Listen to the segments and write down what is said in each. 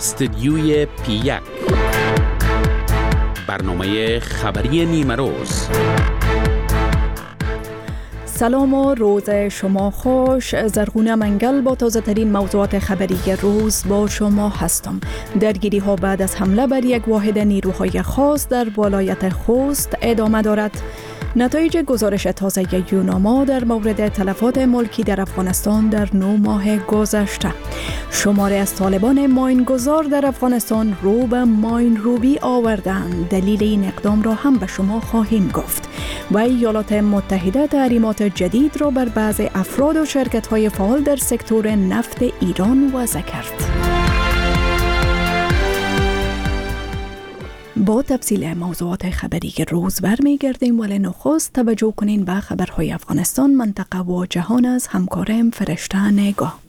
استدیوی پی1 برنامه خبری نیمه روز. سلام و روز شما خوش. زرغونه منگل با تازه ترین موضوعات خبری روز با شما هستم. درگیری ها بعد از حمله بر یک واحد نیروهای خاص در ولایت خوست ادامه دارد. نتایج گزارش تازه یوناما در مورد تلفات ملکی در افغانستان در 9 ماه گذشته. شماری از طالبان ماینگذار در افغانستان رو به ماین روبی آوردند. دلیل این اقدام را هم به شما خواهیم گفت. و ایالات متحده تحریمات جدید را بر بعضی افراد و شرکت‌های فعال در سکتور نفت ایران وضع کرد. با تفصیل موضوعات خبری روز برمیگردیم، ولی نخست توجه کنین به خبرهای افغانستان، منطقه و جهان از همکارم فرشته نگاه.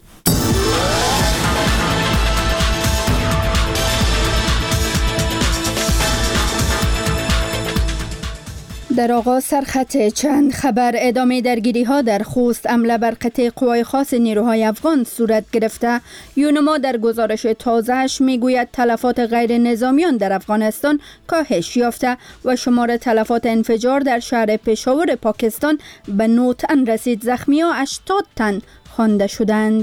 در آغاز سرخط چند خبر. ادامه درگیری ها در خوست. حمله بر قطع قوای خاص نیروهای افغان صورت گرفته. یوناما در گزارش تازه‌اش میگوید تلفات غیر نظامیان در افغانستان کاهش یافته و شمار تلفات انفجار در شهر پشاور پاکستان به 9 تن رسید. زخمی ها 80 تن خوانده شدند.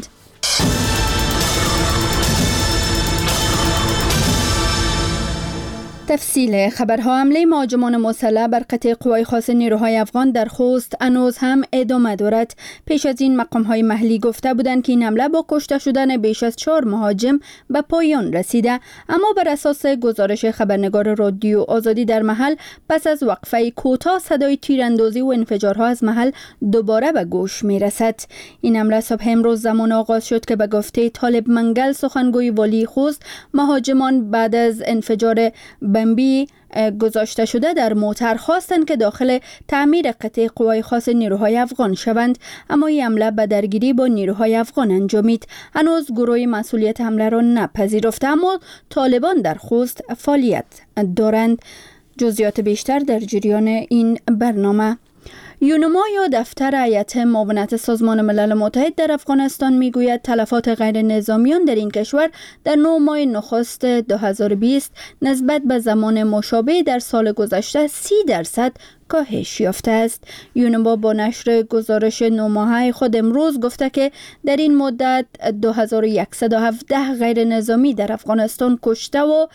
تفصیل خبرها. حمله مهاجمان مسلح بر قطع قوای خاص نیروهای افغان در خوست هنوز هم ادامه دارد. پیش از این مقام‌های محلی گفته بودند که این حمله با کشته شدن بیش از 4 مهاجم به پایان رسیده، اما بر اساس گزارش خبرنگار رادیو آزادی در محل پس از وقفه کوتاه صدای تیراندازی و انفجارها از محل دوباره به گوش می‌رسد. این حمله صبح امروز زمان آغاز شد که به گفته طالب منگل سخنگوی والی خوست، مهاجمان بعد از انفجار بمبی گذاشته شده در موتر خواستند که داخل تعمیر قطع قوای خاص نیروهای افغان شوند، اما این حمله به درگیری با نیروهای افغان انجامید. هنوز گروه مسئولیت حمله را نپذیرفته، اما طالبان در خوست فعالیت دارند. جزئیات بیشتر در جریان این برنامه. یوناما یا دفتر هیئت معاونت سازمان ملل متحد در افغانستان میگوید تلفات غیر نظامیان در این کشور در 9 ماه نخست 2020 نسبت به زمان مشابه در سال گذشته 30% کاهش یافته است. یوناما با نشر گزارش 9 ماهه خود امروز گفته که در این مدت 2117 غیر نظامی در افغانستان کشته و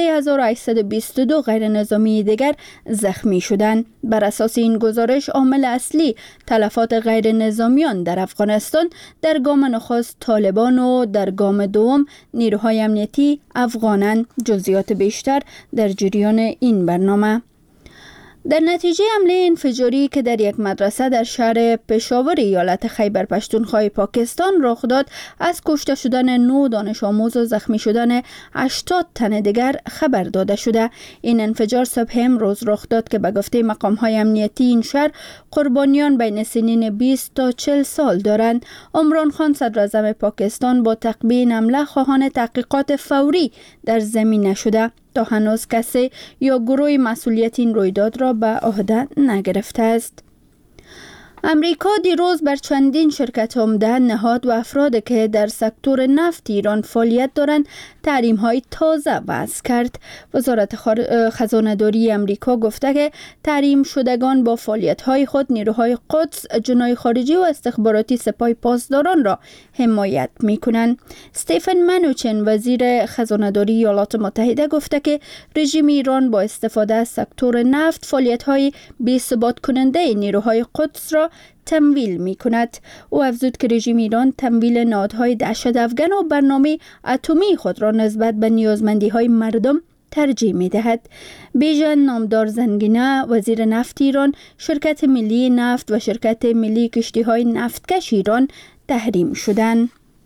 3822 غیر نظامی دیگر زخمی شدند. بر اساس این گزارش عامل اصلی تلفات غیر نظامیان در افغانستان در گام نخست طالبان و در گام دوم نیروهای امنیتی افغانند. جزئیات بیشتر در جریان این برنامه. در نتیجه حمله انفجاری که در یک مدرسه در شهر پشاور ایالت خیبر پشتونخوا پاکستان رخ داد، از کشته شدن 9 دانش آموز و زخمی شدن 80 تن دیگر خبر داده شده. این انفجار صبح امروز رخ داد که به گفته مقام‌های امنیتی این شهر قربانیان بین سنین 20 تا 40 سال دارند. عمران خان صدراعظم پاکستان با تعقیب این حمله خواهان تحقیقات فوری در زمینه شده. تا هنوز کسی یا گروه مسئولیت این رویداد را به عهده نگرفته است. امریکا دیروز بر چندین شرکت عمده، نهاد و افرادی که در سکتور نفت ایران فعالیت دارند تحریم‌های تازه وضع کرد. وزارت خزانه‌داری امریکا گفته که تحریم شدگان با فعالیت‌های خود نیروهای قدس، جناح خارجی و استخباراتی سپاه پاسداران را حمایت می‌کنند. استیفن منوچن وزیر خزانه‌داری ایالات متحده گفته که رژیم ایران با استفاده از سکتور نفت فعالیت‌های بی‌ثبات کننده نیروهای قدس را تمویل می کند. او افزود که رژیم ایران تمویل نهادهای دهشت‌افکن و برنامه اتمی خود را نسبت به نیازمندی‌های مردم ترجیح می دهد. بیژن نامدار زنگینه وزیر نفت ایران، شرکت ملی نفت و شرکت ملی کشتی‌های نفتکش ایران تحریم شدند.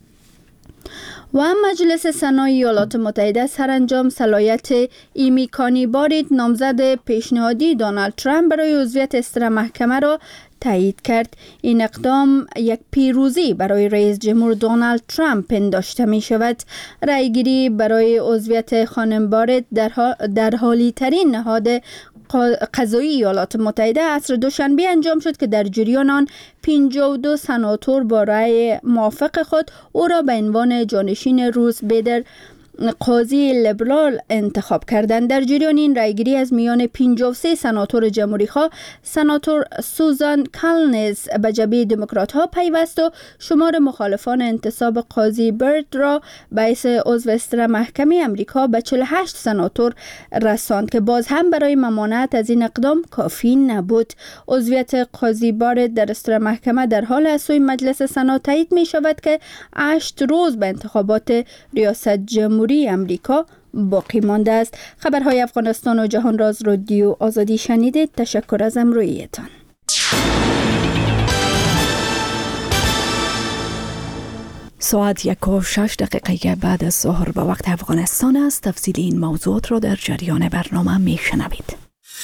و مجلس سنا ایالات متحده سرانجام صلاحیت ایمی کانی بارید، نامزد پیشنهادی دونالد ترامپ برای عضویت استر محکمه را تایید کرد. این اقدام یک پیروزی برای رئیس جمهور دونالد ترامپ پنداشته می شود. رأیگیری برای عضویت خانم بارید در حالی ترین نهاد قضایی ایالات متحده عصر دوشنبه انجام شد که در جریان آن 52 سناتور با رأی موافق خود او را به عنوان جانشین روز بیدر قاضی لیبرال انتخاب کردند. در جریان این رایگیری از میان 53 سناتور جمهوری‌خواه، سناتور سوزان کالنز به جبهه دموکرات‌ها پیوست و شمار مخالفان انتصاب قاضی برد را باعث عضو استر محکمه امریکا به 48 سناتور رساند که باز هم برای ممانعت از این اقدام کافی نبود. عضویت قاضی بارد در استر محکمه در حال از سوی مجلس سنا تایید می شود که 8 روز به انتخابات ریاست جمهوری امریکا باقی مانده است. خبرهای افغانستان و جهان راز رادیو آزادی شنیدید. تشکر از همراهیتان. ساعت 1:06 بعد از ظهر به وقت افغانستان است. تفصیل این موضوعات را در جریان برنامه می شنوید.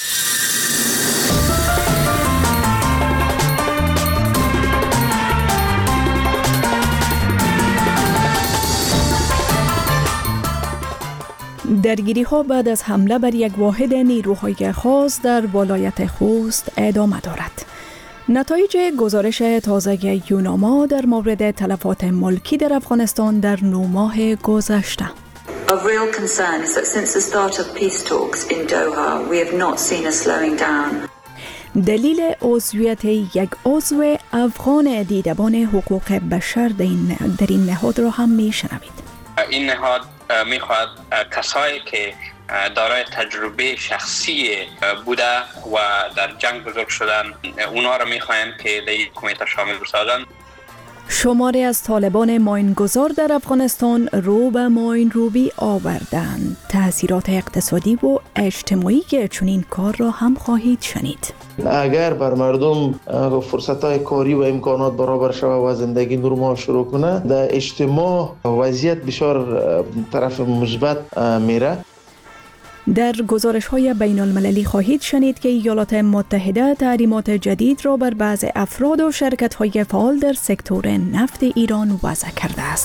درگیری ها بعد از حمله بر یک واحد نیروهای خاص در ولایت خوست ادامه دارد. نتایج گزارش تازه یوناما در مورد تلفات ملکی در افغانستان در 9 ماه گذشته. Of real concern is that since the start of peace talks in Doha, we have not seen a slowing down. دلیل عضویت یک عضو افغان دیدبان حقوق بشر در این نهاد را هم میشنوید. این نهاد میخواد کسایی که دارای تجربه شخصی بوده و در جنگ بزرگ شدن اونا را میخوایم که در این کمیته شامل بسازن. شماری از طالبان ماینگذار در افغانستان رو به ماین روبی آوردند. تأثیرات اقتصادی و اجتماعی چنین کار را هم خواهید شنید. اگر بر مردم فرصت‌های کاری و امکانات برابر شود و زندگی نرمال شروع کنه، در اجتماع وضعیت بسیار طرف مثبت میره. در گزارش‌های بین‌المللی خواهید شنید که ایالات متحده تحریمات جدید را بر بعض افراد و شرکت‌های فعال در سکتور نفت ایران وضع کرده است.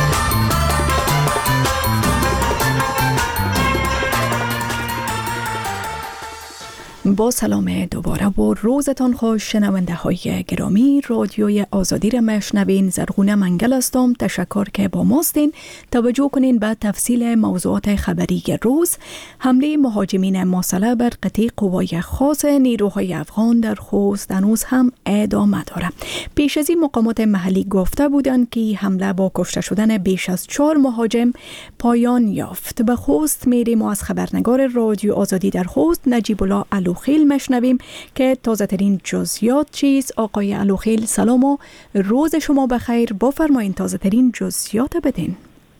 با سلام دوباره و روزتان خوش شنونده های گرامی. رادیوی آزادی را میشنوین. زرغونه منگل هستم. تشکر که با ماستین. توجه کنین به تفصیل موضوعات خبری روز. حمله مهاجمین مسلح بر قطعه قوای خاص نیروهای افغان در خوست هنوز هم ادامه دارد. پیش از این مقامات محلی گفته بودند که حمله با کشته شدن بیش از 4 مهاجم پایان یافت. به خوست میریم و از خبرنگار رادیو آزادی در خوست نجیب الله علوخیل مشنویم که تازه ترین جزئیات چیست. آقای علوخیل سلام و روز شما بخیر. بفرمایید تازه ترین جزئیات بدین.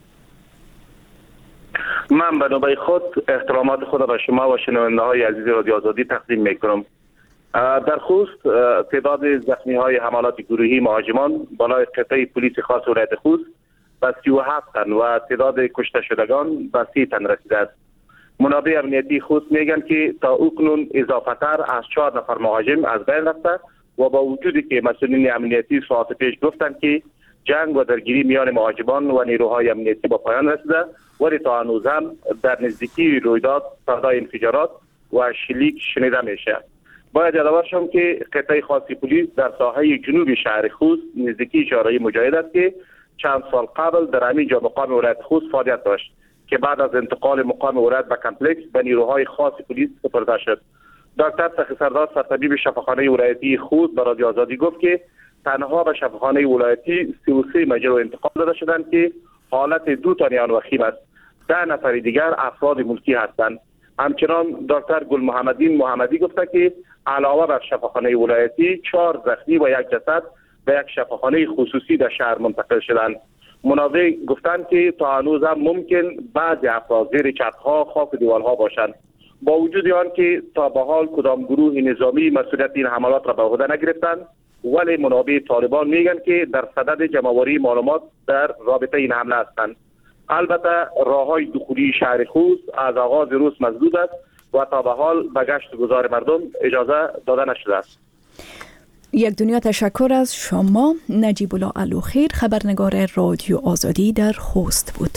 من به نوبه خود احترامات خود به شما و شنونده های عزیز رادیو آزادی تقدیم میکنم. در خوست تعداد زخمی های حملات گروهی مهاجمان بالای قطعه پلیس خاص ولایت خوست به 37 تن و تعداد کشته شدگان به 30 تن رسیده است. منابع امنیتی خوست میگن که تا اکنون اضافه تر از 4 نفر مهاجم از بین رفته و با وجودی که مسئولین امنیتی ساعت پیش گفتند که جنگ و درگیری میان مهاجمان و نیروهای امنیتی با پایان رسیده، ولی تا هنوز هم در نزدیکی رویداد صدای انفجارات و شلیک شنیده میشه. باید یادآور شم که قطعه خاصی پلیس در ساحه جنوب شهر خوست نزدیکی شارع مجاهد است که چند سال قبل در همینجا مقام ولایت خوست فعالیت داشت که بعد از انتقال مقام ولایت به کمپلکس به نیروهای خاص پلیس سپرده شد. دکتر تقی سردار سرطبیب شفاخانه ولایتی خوست به رادیو آزادی گفت که تنها به شفاخانه ولایتی 33 مجروح انتقال داده شدند که حالت 2 تن آن وخیم است. 10 نفر دیگر افراد ملکی هستند. همچنان دکتر گل محمدی گفته که علاوه بر شفاخانه ولایتی 4 زخمی و 1 جسد به یک شفاخانه خصوصی در شهر منتقل شدند. منابع گفتند که تا هنوز هم ممکن بعضی افراد زیر چترها خاک دیوارها باشند. با وجود آن که تا به حال کدام گروه نظامی مسئولیت این حملات را به عهده نگرفتند، ولی منابع طالبان میگن که در صدد جمع‌آوری معلومات در رابطه این حمله هستند. البته راههای دخولی شهر خوست از آغاز روز مسدود است و تا به حال به گشت و گذار مردم اجازه داده نشده است. یک دنیا تشکر از شما. نجیب الله علوخیل خبرنگار رادیو آزادی در خوست بود.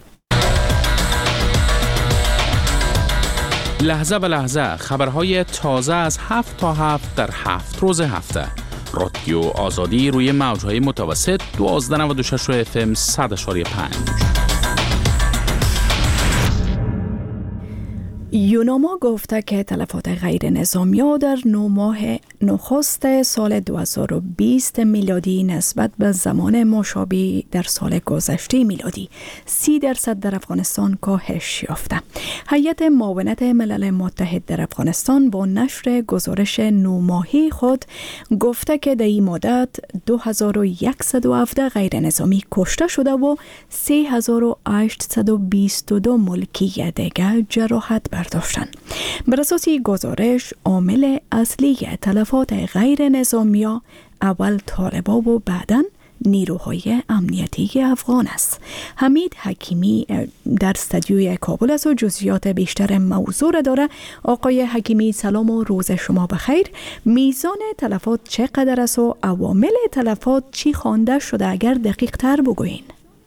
لحظه به لحظه خبرهای تازه از 7 تا 7 در 7 روز هفته. رادیو آزادی روی موجهای متوسط 1296 FM 100.5. یوناما گفته که تلفات غیر نظامی در 9 ماه نخست سال 2020 میلادی نسبت به زمان مشابه در سال گذشته میلادی 30% در افغانستان کاهش یافته. هیئت معاونت ملل متحد در افغانستان با نشر گزارش 9 ماهی خود گفته که در این مدت 2117 غیر نظامی کشته شده و 3822 ملکی دیگر جراحت برداشتن. بر اساس گزارش عامل اصلی تلفات غیر نظامی اول طالبا و بعداً نیروهای امنیتی افغان است. حمید حکیمی در استودیوی کابل است و جزئیات بیشتر موضوع را داره. آقای حکیمی سلام و روز شما بخیر. میزان تلفات چقدر است و عوامل تلفات چی خوانده شده اگر دقیق تر بگوین؟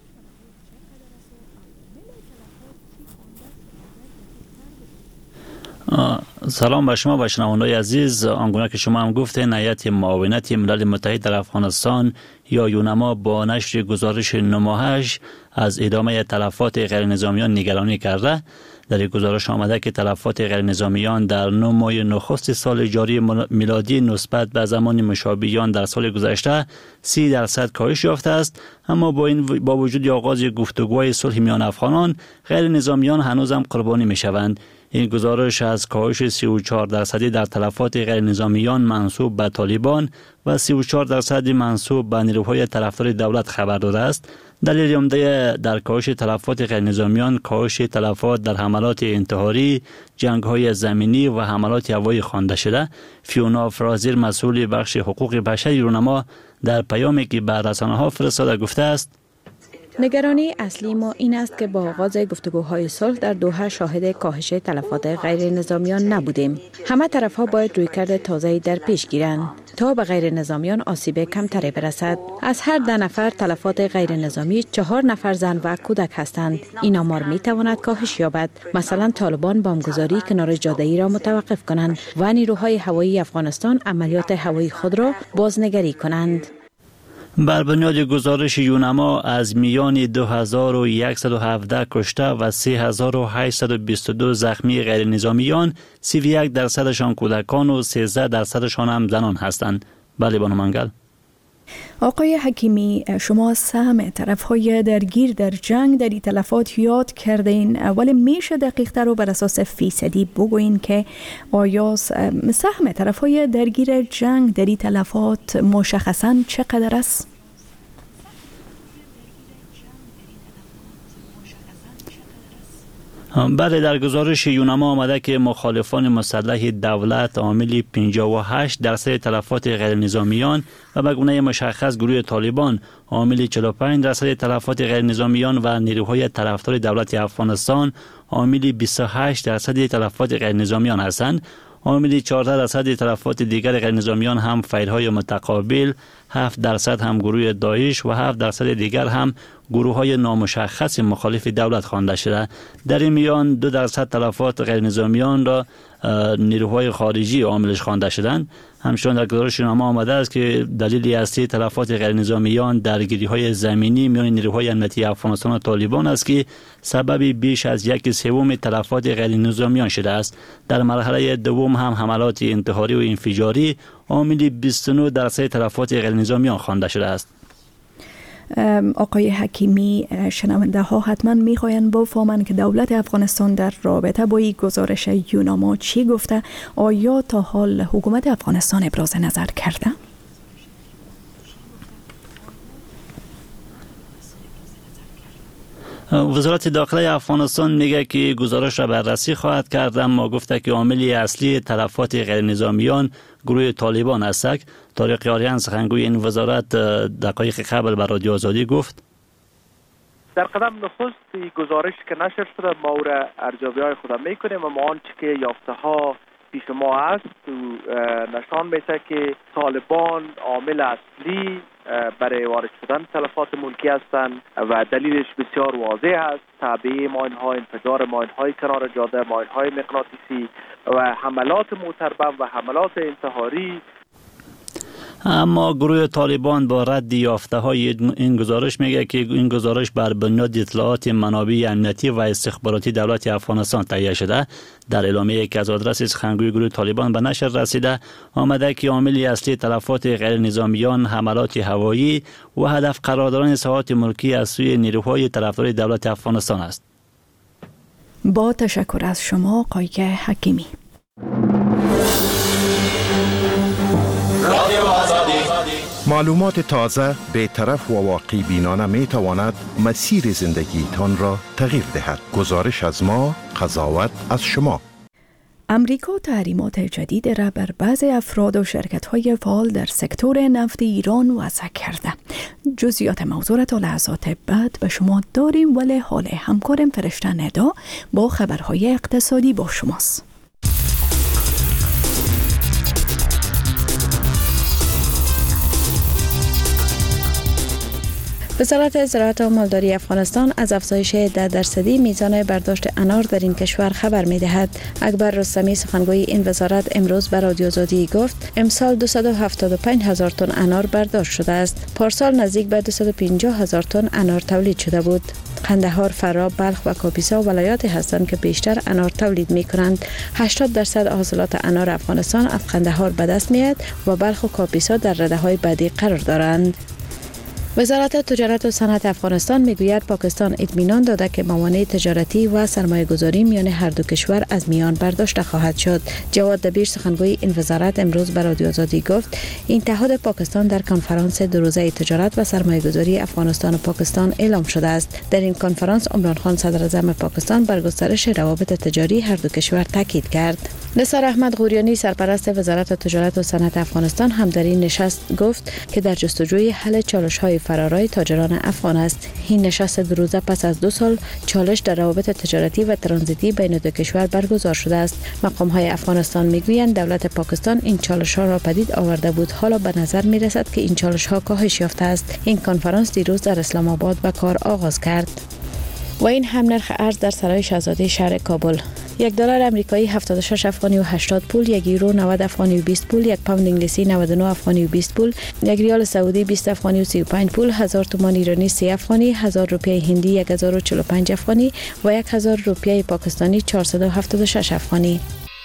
سلام به شما و شنوندگان عزیز. آنگونه که شما هم گفتین، هیئت معاونت ملل متحد در افغانستان یا یونما با نشر گزارش 9 ماهش از ادامه تلفات غیر نظامیان نگرانی کرده. در گزارش آمده که تلفات غیر نظامیان در 9 ماه نخست سال جاری میلادی نسبت به زمان مشابه در سال گذشته 30% کاهش یافته است. اما با وجود آغاز گفتگوهای صلح میان افغانان، غیر نظامیان هنوز هم قربانی می شوند. این گزارش از کاهش 34% در تلفات غیر نظامیان منسوب به طالبان و 34% منسوب به نیروهای طرفدار دولت خبر داده است. دلیل عمده در کاهش تلفات غیر نظامیان کاهش تلفات در حملات انتحاری، جنگ‌های زمینی و حملات هوایی خوانده شده. فیونا فرازیر مسئول بخش حقوق بشر یونما در پیامی که به رسانه‌ها فرستاده گفته است: نگرانی اصلی ما این است که با آغاز گفتگوهای صلح در دوحه شاهد کاهش تلفات غیر نظامیان نبودیم. همه طرف‌ها باید رویکرد تازه‌ای در پیش گیرند تا به غیر نظامیان آسیب کمتری برسد. از هر 10 نفر تلفات غیر نظامی 4 نفر زن و کودک هستند. این آمار می‌تواند کاهش یابد. مثلا طالبان بمبگذاری کنار جاده‌ای را متوقف کنند و نیروهای هوایی افغانستان عملیات هوایی خود را بازنگری کنند. بر بنیاد گزارش یونما از میان 2117 کشته و 3822 زخمی غیر نظامیان 31% کودکان و 13% هم زنان هستند. بله بانو منگل. آقای حکیمی، شما سهم طرف‌های درگیر در جنگ در این تلفات یاد کردین، ولی میشه دقیق تر و بر اساس فیصدی بگوین که آیا سهم طرف‌های درگیر جنگ در این تلفات مشخصاً چقدر است؟ بله، در گزارش یونما آمده که مخالفان مسلح دولت عامل 58% تلفات غیر نظامیان و به گونه مشخص گروه طالبان عامل 45% تلفات غیر نظامیان و نیروهای طرفدار دولت افغانستان عامل 28% تلفات غیر نظامیان هستند. عامل 14% تلفات دیگر غیر نظامیان هم فیلهای متقابل، 7% هم گروه داعش و 7% دیگر هم گروه های نامشخص مخالف دولت خوانده شده. در این میان 2% تلفات غیر نظامیان را نیروهای خارجی عاملش خوانده شدند. همچنین در گزارش یونما آمده است که دلیل اصلی تلفات غیر نظامیان درگیری های زمینی میان نیروهای امنیتی افغانستان و طالبان است که سبب بیش از 1/3 تلفات غیر نظامیان شده است. در مرحله دوم هم حملات انتحاری و انفجاری عامل 29% تلفات غیر نظامیان خوانده شده است. آقای حکیمی، شنونده ها حتما میخواین بفهمند که دولت افغانستان در رابطه با این گزارش یونما چی گفته؟ آیا تا حال حکومت افغانستان ابراز نظر کرده؟ وزارت داخله افغانستان میگه که گزارش را بررسی خواهد کرد، اما گفته که عامل اصلی تلفات غیر نظامیان گروه طالبان است. طارق یاریان سخنگوی این وزارت دقایق قبل بر رادیو آزادی گفت: در قدم نخست گزارش که نشر شده ما را ارزیابی های خود میکنیم و ما آنچه که یافته ها پیش ما است نشان میده که طالبان عامل اصلی برای وارد شدن تلفات ملکی هستند و دلیلش بسیار واضح است. تعبیه ماین‌ها، انفجار ماین‌های کنار جاده، ماین‌های مغناطیسی و حملات موتربم و حملات انتحاری. اما گروه طالبان با رد یافته های این گزارش میگه که این گزارش بر بنیاد اطلاعات منابع امنیتی و استخباراتی دولت افغانستان تهیه شده. در اعلامیه‌ای که از آدرس سخنگوی گروه طالبان به نشر رسیده آمده که عامل اصلی تلفات غیر نظامیان حملات هوایی و هدف قرار دادن ساحات ملکی از سوی نیروهای طرفدار دولت افغانستان است. با تشکر از شما قایق حکیمی. معلومات تازه، بی‌طرف و واقعی بینانه می تواند مسیر زندگیتان را تغییر دهد. گزارش از ما، قضاوت از شما. امریکا تحریمات جدید را بر بعضی افراد و شرکت‌های فعال در سکتور نفت ایران وضع کرده. جزئیات موضوع را تا لحظات بعد به شما داریم، ولی حال همکارم فرشته ندا با خبرهای اقتصادی با شماست. وزارت زراعت و مالداری افغانستان از افزایش 10% میزان برداشت انار در این کشور خبر می‌دهد. اکبر رستمی سخنگوی این وزارت امروز به رادیو آزادی گفت امسال 275,000 تن انار برداشت شده است. پارسال نزدیک به 250,000 تن انار تولید شده بود. قندهار، فرا، بلخ و کاپیسا ولایاتی هستند که بیشتر انار تولید می‌کنند. 80% حاصلات انار افغانستان از قندهار به دست می‌آید و بلخ و کاپیسا در رده‌های بعدی قرار دارند. وزارت تجارت و صنعت افغانستان میگوید پاکستان اطمینان داده که موانع تجارتی و سرمایه گذاری میان هر دو کشور از میان برداشته خواهد شد. جواد دبیر سخنگوی این وزارت امروز به رادیو آزادی گفت این تعهد پاکستان در کنفرانس دو روزه تجارت و سرمایه گذاری افغانستان و پاکستان اعلام شده است. در این کنفرانس عمران خان صدر اعظم پاکستان بر گسترش روابط تجاری هر دو کشور تاکید کرد. نثار احمد غوریانی سرپرست وزارت تجارت و صنعت افغانستان هم در این نشست گفت که در جستجوی حل چالش‌های فرارای تاجران افغان است. این نشست دو روزه پس از 2 سال چالش در روابط تجارتی و ترانزیتی بین دو کشور برگزار شده است. مقام‌های افغانستان میگویند دولت پاکستان این چالش‌ها را پدید آورده بود. حالا به نظر می‌رسد که این چالش‌ها کاهش یافته است. این کنفرانس دیروز در اسلام آباد به کار آغاز کرد. و این هم نرخ ارز در سرای شاهزاده شهر کابل. $1 آمریکایی 76 افغانی و 80 پول، 1 یورو 90 افغانی و 20 پول، 1 پوند انگلیسی 99 افغانی و 20 پول، 1 ریال سعودی 20 افغانی و 35 پول، 1000 تومان ایرانی 30 افغانی، 1000 روپیه هندی 1045 افغانی و 1000 روپیه پاکستانی 476 افغانی.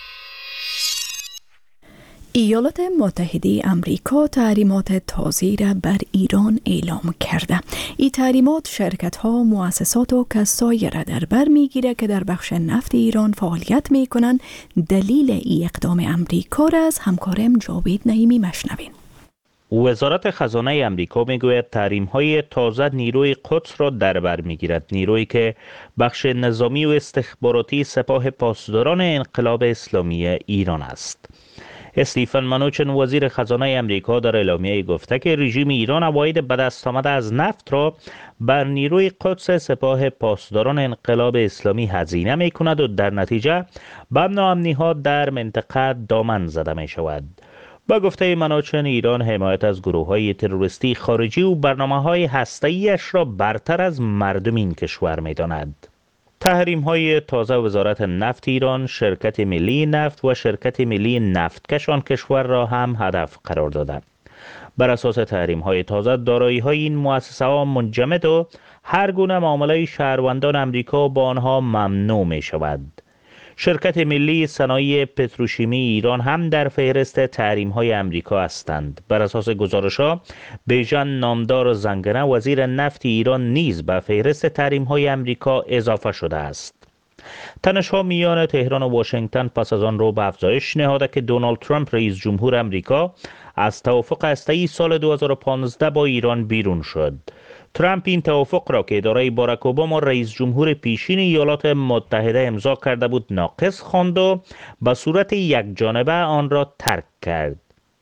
ایالات متحده امریکا تحریمات تازه‌ای را بر ایران اعلام کرده. این تحریمات شرکت‌ها، مؤسسات و کسایی را در بر می‌گیرد که در بخش نفت ایران فعالیت می‌کنند. دلیل این اقدام امریکا را از همکارم جاوید نعیمی مشنوین. وزارت خزانه امریکا میگوید تحریم‌های تازه نیروی قدس را در بر می‌گیرد، نیرویی که بخش نظامی و استخباراتی سپاه پاسداران انقلاب اسلامی ایران است. استیفن منوچن وزیر خزانه امریکا در اعلامیه گفته که رژیم ایران عواید به دست آمده از نفت را بر نیروی قدس سپاه پاسداران انقلاب اسلامی هزینه می کند و در نتیجه به ناامنی‌ها در منطقه دامن زده می شود. با گفته منوچن ایران حمایت از گروه‌های تروریستی خارجی و برنامه‌های هسته‌ای‌اش را برتر از مردم این کشور می داند. تحریم‌های تازه وزارت نفت ایران، شرکت ملی نفت و شرکت ملی نفتکش آن کشور را هم هدف قرار دادند. بر اساس تحریم‌های تازه دارایی‌های این مؤسسه‌ها منجمد و هر گونه معامله شهروندان امریکا با آنها ممنوع می‌شود. شرکت ملی صنایع پتروشیمی ایران هم در فهرست تحریم‌های امریکا هستند. بر اساس گزارش‌ها بیژن نامدار زنگنه وزیر نفت ایران نیز به فهرست تحریم‌های امریکا اضافه شده است. تنش‌ها میان تهران و واشنگتن پس از آن رو به افزایش نهاده که دونالد ترامپ رئیس جمهور امریکا از توافق هسته‌ای سال 2015 با ایران بیرون شد. ترامپ این توافق را که اداره باراک اوباما رئیس جمهور پیشین ایالات متحده امضا کرده بود ناقص خواند و به صورت یکجانبه آن را ترک کرد.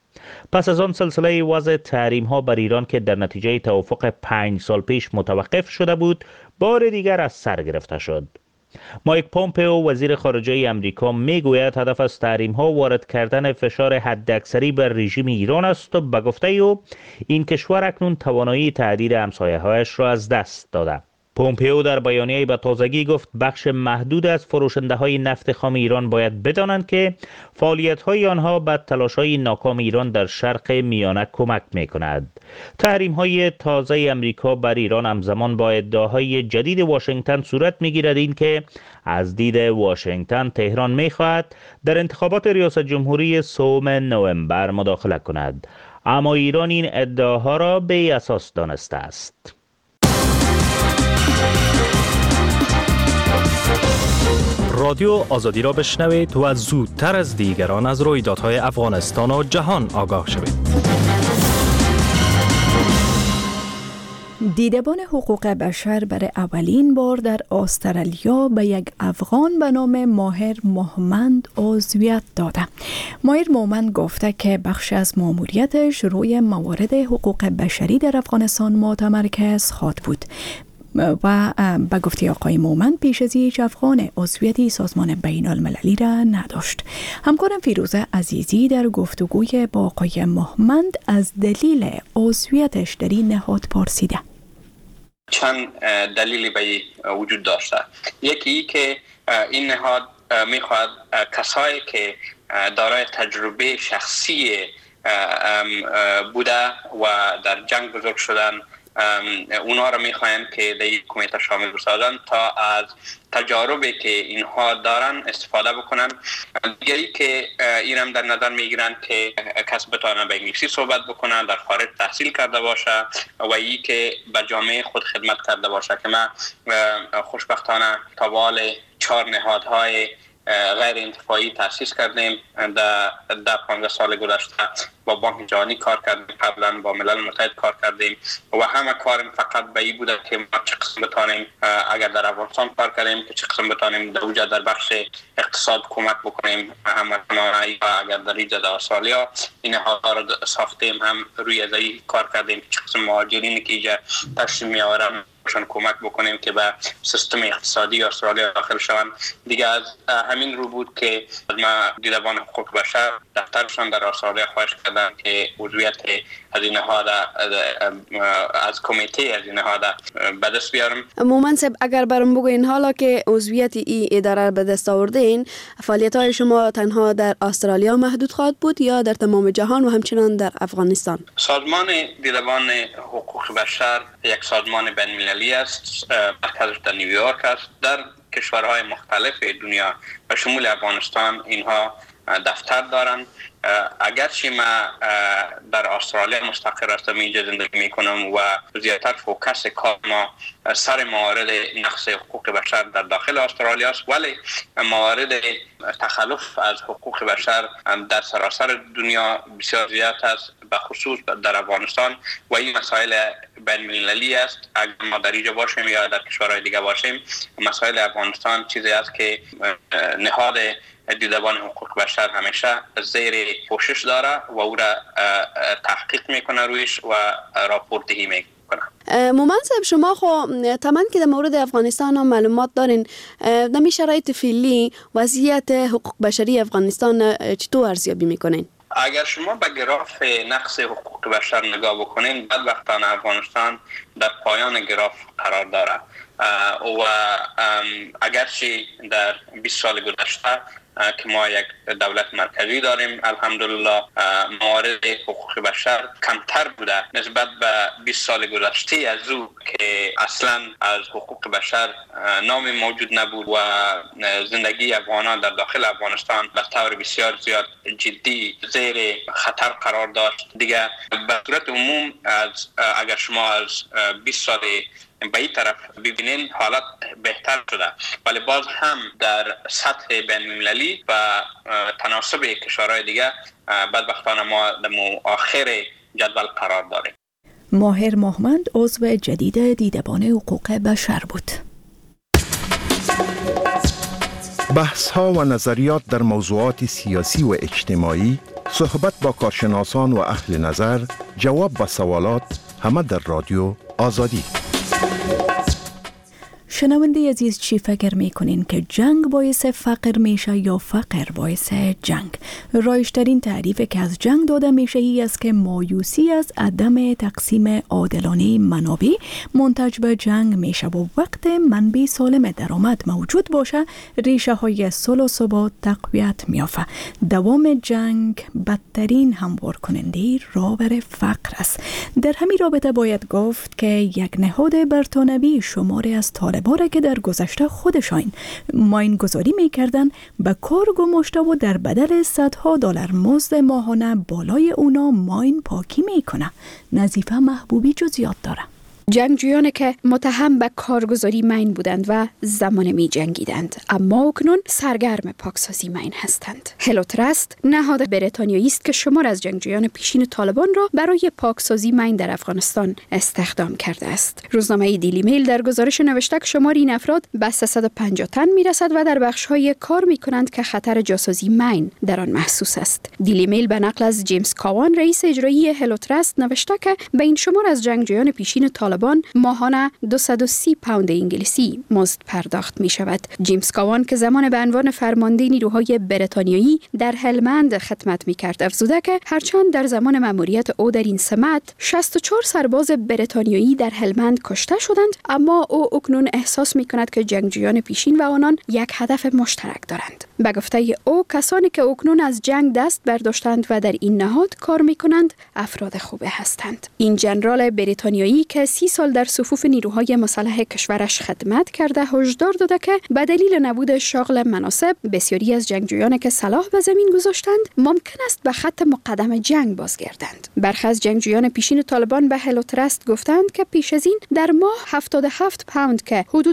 پس از آن سلسله وضع تحریم‌ها بر ایران که در نتیجه توافق 5 سال پیش متوقف شده بود بار دیگر از سر گرفته شد. مایک پومپئو وزیر خارجه امریکا میگوید هدف از تحریم‌ها وارد کردن فشار حداکثری بر رژیم ایران است و به گفته او این کشور اکنون توانایی تهدید همسایه‌هایش را از دست داده. پومپئو در بیانیه‌ای به تازگی گفت بخش محدود از فروشنده‌های نفت خام ایران باید بدانند که فعالیت‌های آنها به تلاش‌های ناکام ایران در شرق میانه کمک می‌کند. تحریم‌های تازه امریکا بر ایران همزمان با ادعاهای جدید واشنگتن صورت می‌گیرد این که از دید واشنگتن تهران می‌خواهد در انتخابات ریاست جمهوری 3 نوامبر مداخله کند، اما ایران این ادعاها را بی اساس دانسته است. رادیو آزادی را بشنوید و زودتر از دیگران از رویدادهای افغانستان و جهان آگاه شوید. دیدبان حقوق بشر برای اولین بار در استرالیا به یک افغان به نام ماهر مومند عضویت داده. ماهر مومند گفته که بخش از ماموریتش روی موارد حقوق بشری در افغانستان متمرکز خواهد بود و به گفته آقای مومند پیش از هیچ افغان عضویتی سازمان بین المللی را نداشت. همکارم فیروزه عزیزی در گفتگوی با آقای مومند از دلیل عضویتش در این نهاد پرسیده. چند دلیلی به وجود داشته. یکی که این نهاد میخواد کسایی که دارای تجربه شخصی بوده و در جنگ بزرگ شدن اونا را میخواین که در یک کمیته شامل بسازن تا از تجاربی که اینها دارن استفاده بکنن. دیگری که این هم در نظر میگیرن که کس بتونه به انگلیسی صحبت بکنن، در خارج تحصیل کرده باشه و ای که به جامعه خود خدمت کرده باشه که ما خوشبختانه طوال 4 نهادهای غیر انتفاعی تأسیس کردیم. در 15 سال گذشته با بانک جهانی کار کردیم، قبلا با ملل متحد کار کردیم و همه کارم فقط به این بوده که ما چه قسم بتانیم اگر در افغانستان کار کردیم که چه قسم بتانیم در بخش اقتصاد کمک بکنیم هموطنانه و اگر در اینجا در استرالیا این نهادها را ساختیم هم روی از این کار کردیم که چه قسم مهاجرینی که اینجا تشریف میآورن کمک بکنیم که به سیستم اقتصادی استرالیا داخل شوند. دیگه از همین رو بود که ما دیدبان حقوق بشر دفترشان در استرالیا خواهش کردن که عضویت از این نهاد از کمیته از این نهاد به دست بیارم. مومند صاحب اگر برام بگوین حالا که عضویت این اداره به دست آوردین، فعالیت‌های شما تنها در استرالیا محدود خواهد بود یا در تمام جهان و همچنان در افغانستان؟ سازمان دیدبان حقوق بشر یک سازمان بین‌المللی است، مرکزش در نیویورک است. در کشورهای مختلف دنیا و شمول افغانستان اینها دفتر دارند. اگرچه ما در استرالیا مستقر هستم، اینجا زندگی میکنم و زیادتر فوکس کار ما سر موارد نقض حقوق بشر در داخل استرالیا است، ولی موارد تخلف از حقوق بشر در سراسر دنیا بسیار زیاد است، به خصوص در افغانستان و این مسائل بین المللی است. اگر ما در اینجا باشیم یا در کشورهای دیگه باشیم، مسائل افغانستان چیزی است که نهاد دیدبان حقوق بشر همیشه زیر پوشش داره و او را تحقیق میکنه رویش و راپورتهی میکنه. مومند صاحب شما خو تمام که در مورد افغانستان هم معلومات دارین، در می شرایط فعلی وضعیت حقوق بشری افغانستان چطور ارزیابی میکنین؟ اگر شما به گراف نقص حقوق بشر نگاه بکنین، بدبختانه افغانستان در پایان گراف قرار داره و اگرچه در 20 سال گذشته که ما یک دولت مرکزی داریم، الحمدلله موارد حقوق بشر کمتر بوده نسبت به 20 سال گذشته از او که اصلا از حقوق بشر نامی موجود نبود و زندگی افغانان در داخل افغانستان به طور بسیار زیاد جدی زیر خطر قرار داشت. دیگه به صورت عموم اگر شما از 20 سال به این طرف ببینین حالت بهتر شده، ولی باز هم در سطح بین المللی و تناسب کشورهای دیگه بدبختانه ما در آخر جدول قرار داریم. ماهر مومند عضو جدید دیدبان حقوق بشر بود. بحث ها و نظریات در موضوعات سیاسی و اجتماعی، صحبت با کارشناسان و اهل نظر، جواب به سوالات، همه در رادیو آزادی. شنونده عزیز، چی فکر میکنین که جنگ باعث فقر میشه یا فقر باعث جنگ؟ رایج‌ترین تعریف که از جنگ داده میشه ای است که مایوسی از عدم تقسیم عادلانه منابع منتج به جنگ میشه و وقت منبع سالم درآمد موجود باشه ریشه های صلح و ثبات تقویت میافه. دوام جنگ بدترین هموار کننده رابر فقر است. در همین رابطه باید گفت که یک نهاد برتانوی شماری از طالبان که در گذشته خودشان ماین گذاری میکردن به کار گماشته و در بدل صدها دلار مزد ماهانه بالای اونا ماین پاکی میکنه. نظیفه محبوبی جزئیات داره. جنگجویانی که متهم به کارگزاری مین بودند و زمان می جنگیدند اما اکنون سرگرم پاکسازی مین هستند. هلو ترست نهاد بریتانیایی است که شمار از جنگجویان پیشین طالبان را برای پاکسازی مین در افغانستان استخدام کرده است. روزنامه دیلی میل در گزارش نوشته که شمار این افراد به 350 تن می رسد و در بخش‌های کار می کنند که خطر جاسازی مین در آن محسوس است. دیلی میل به نقل از جیمز کاوان رئیس اجرایی هلو ترست نوشته که به این شمار از جنگجویان پیشین طالبان ماهانه 230 پوند انگلیسی مزد پرداخت می شود. جیمز کاوان که زمان به عنوان فرمانده نیروهای بریتانیایی در هلمند خدمت می کرد افزوده که هرچند در زمان مأموریت او در این سمت 64 سرباز بریتانیایی در هلمند کشته شدند اما او اکنون احساس می کند که جنگجویان پیشین و آنان یک هدف مشترک دارند. به گفته او کسانی که اکنون از جنگ دست برداشتند و در این نهاد کار می کنند افراد خوبه هستند. این ژنرال بریتانیایی که 30 سال در صفوف نیروهای مسلح کشورش خدمت کرده هشدار داده که به دلیل نبود شغل مناسب بسیاری از جنگجویان که سلاح به زمین گذاشتند ممکن است به خط مقدم جنگ بازگردند. برخی از جنگجویان پیشین طالبان به هلو ترست گفتند که پیش از این در ماه 77 پوند که حدود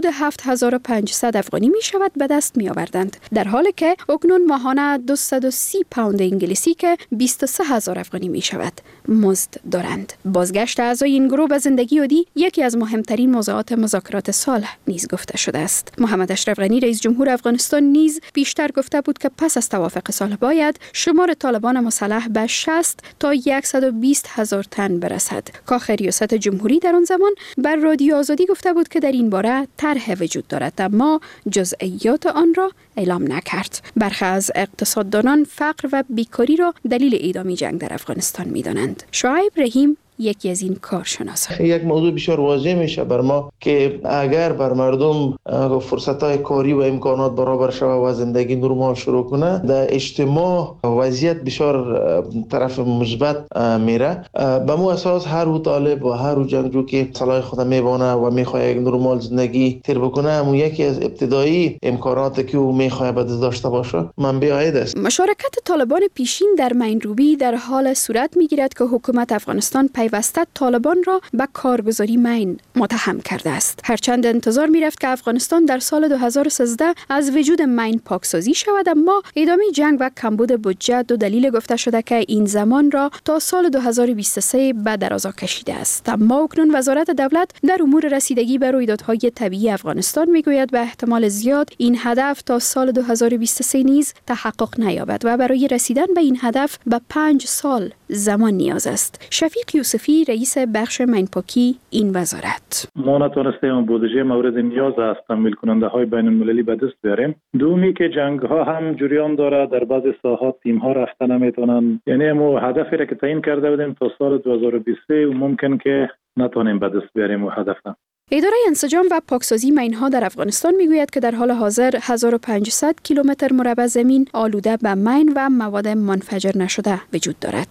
7500 افغانی می شود به دست می آوردند، در حالی که اکنون ماهانه 230 پوند انگلیسی که 23000 افغانی می شود مزد دارند. بازگشت اعضای این گروه به زندگی عادی یکی از مهمترین موضوعات مذاکرات صلح نیز گفته شده است. محمد اشرف غنی رئیس جمهور افغانستان نیز بیشتر گفته بود که پس از توافق صلح باید شمار طالبان مسلح به 60 تا 120 هزار تن برسد. کاخ ریاست جمهوری در آن زمان بر رادیو آزادی گفته بود که در این باره طرح وجود دارد اما جزئیات آن را اعلام نکرد. برخی از اقتصاددانان فقر و بیکاری را دلیل ادامه جنگ در افغانستان می‌دانند. شعیب رحیم یکی از این کارشناسان. یک موضوع بسیار واضح میشه بر ما که اگر بر مردم فرصت‌های کاری و امکانات برابر شود و زندگی نرمال شروع کنه، در اجتماع وضعیت بسیار طرف مثبت میره. به مو اساس هر طالب و هر جنگجو که صلاح خود میبونه و میخواد یک نرمال زندگی تیر بکنه، همون یکی از ابتدایی امکاناتی که او میخواد به دست داشته باشه منبع عاید است. مشارکت طالبان پیشین در مینروبی در حال صورت میگیرد که حکومت افغانستان پیوسته طالبان را به کارگزاری مین متهم کرده است. هرچند انتظار می‌رفت که افغانستان در سال 2013 از وجود مین پاکسازی شود، اما ادامه جنگ و کمبود بودجه دو دلیل گفته شده که این زمان را تا سال 2023 به درازا کشیده است. اما اکنون وزارت دولت در امور رسیدگی به رویدادهای طبیعی افغانستان میگوید به احتمال زیاد این هدف تا سال 2023 نیز تحقق نیابد و برای رسیدن به این هدف به 5 سال زمان نیاز است. شفیق یوسفی رئیس بخش مینپاکی این وزارت: ما نتونستیم بودجه مورد نیاز از تامین کننده های بین المللی به دست بیاریم. دومی که جنگ ها هم جریان داره، در بعضی ساحات تیم ها رفته نمیتونن، یعنی ما هدفی را که تعیین کرده بودیم تا سال 2023 ممکن که نتونیم به دست بیاریم و هدف. اداره انسجام و پاکسازی مین‌ها در افغانستان میگوید که در حال حاضر 1500 کیلومتر مربع زمین آلوده به مین و مواد منفجر نشده وجود دارد.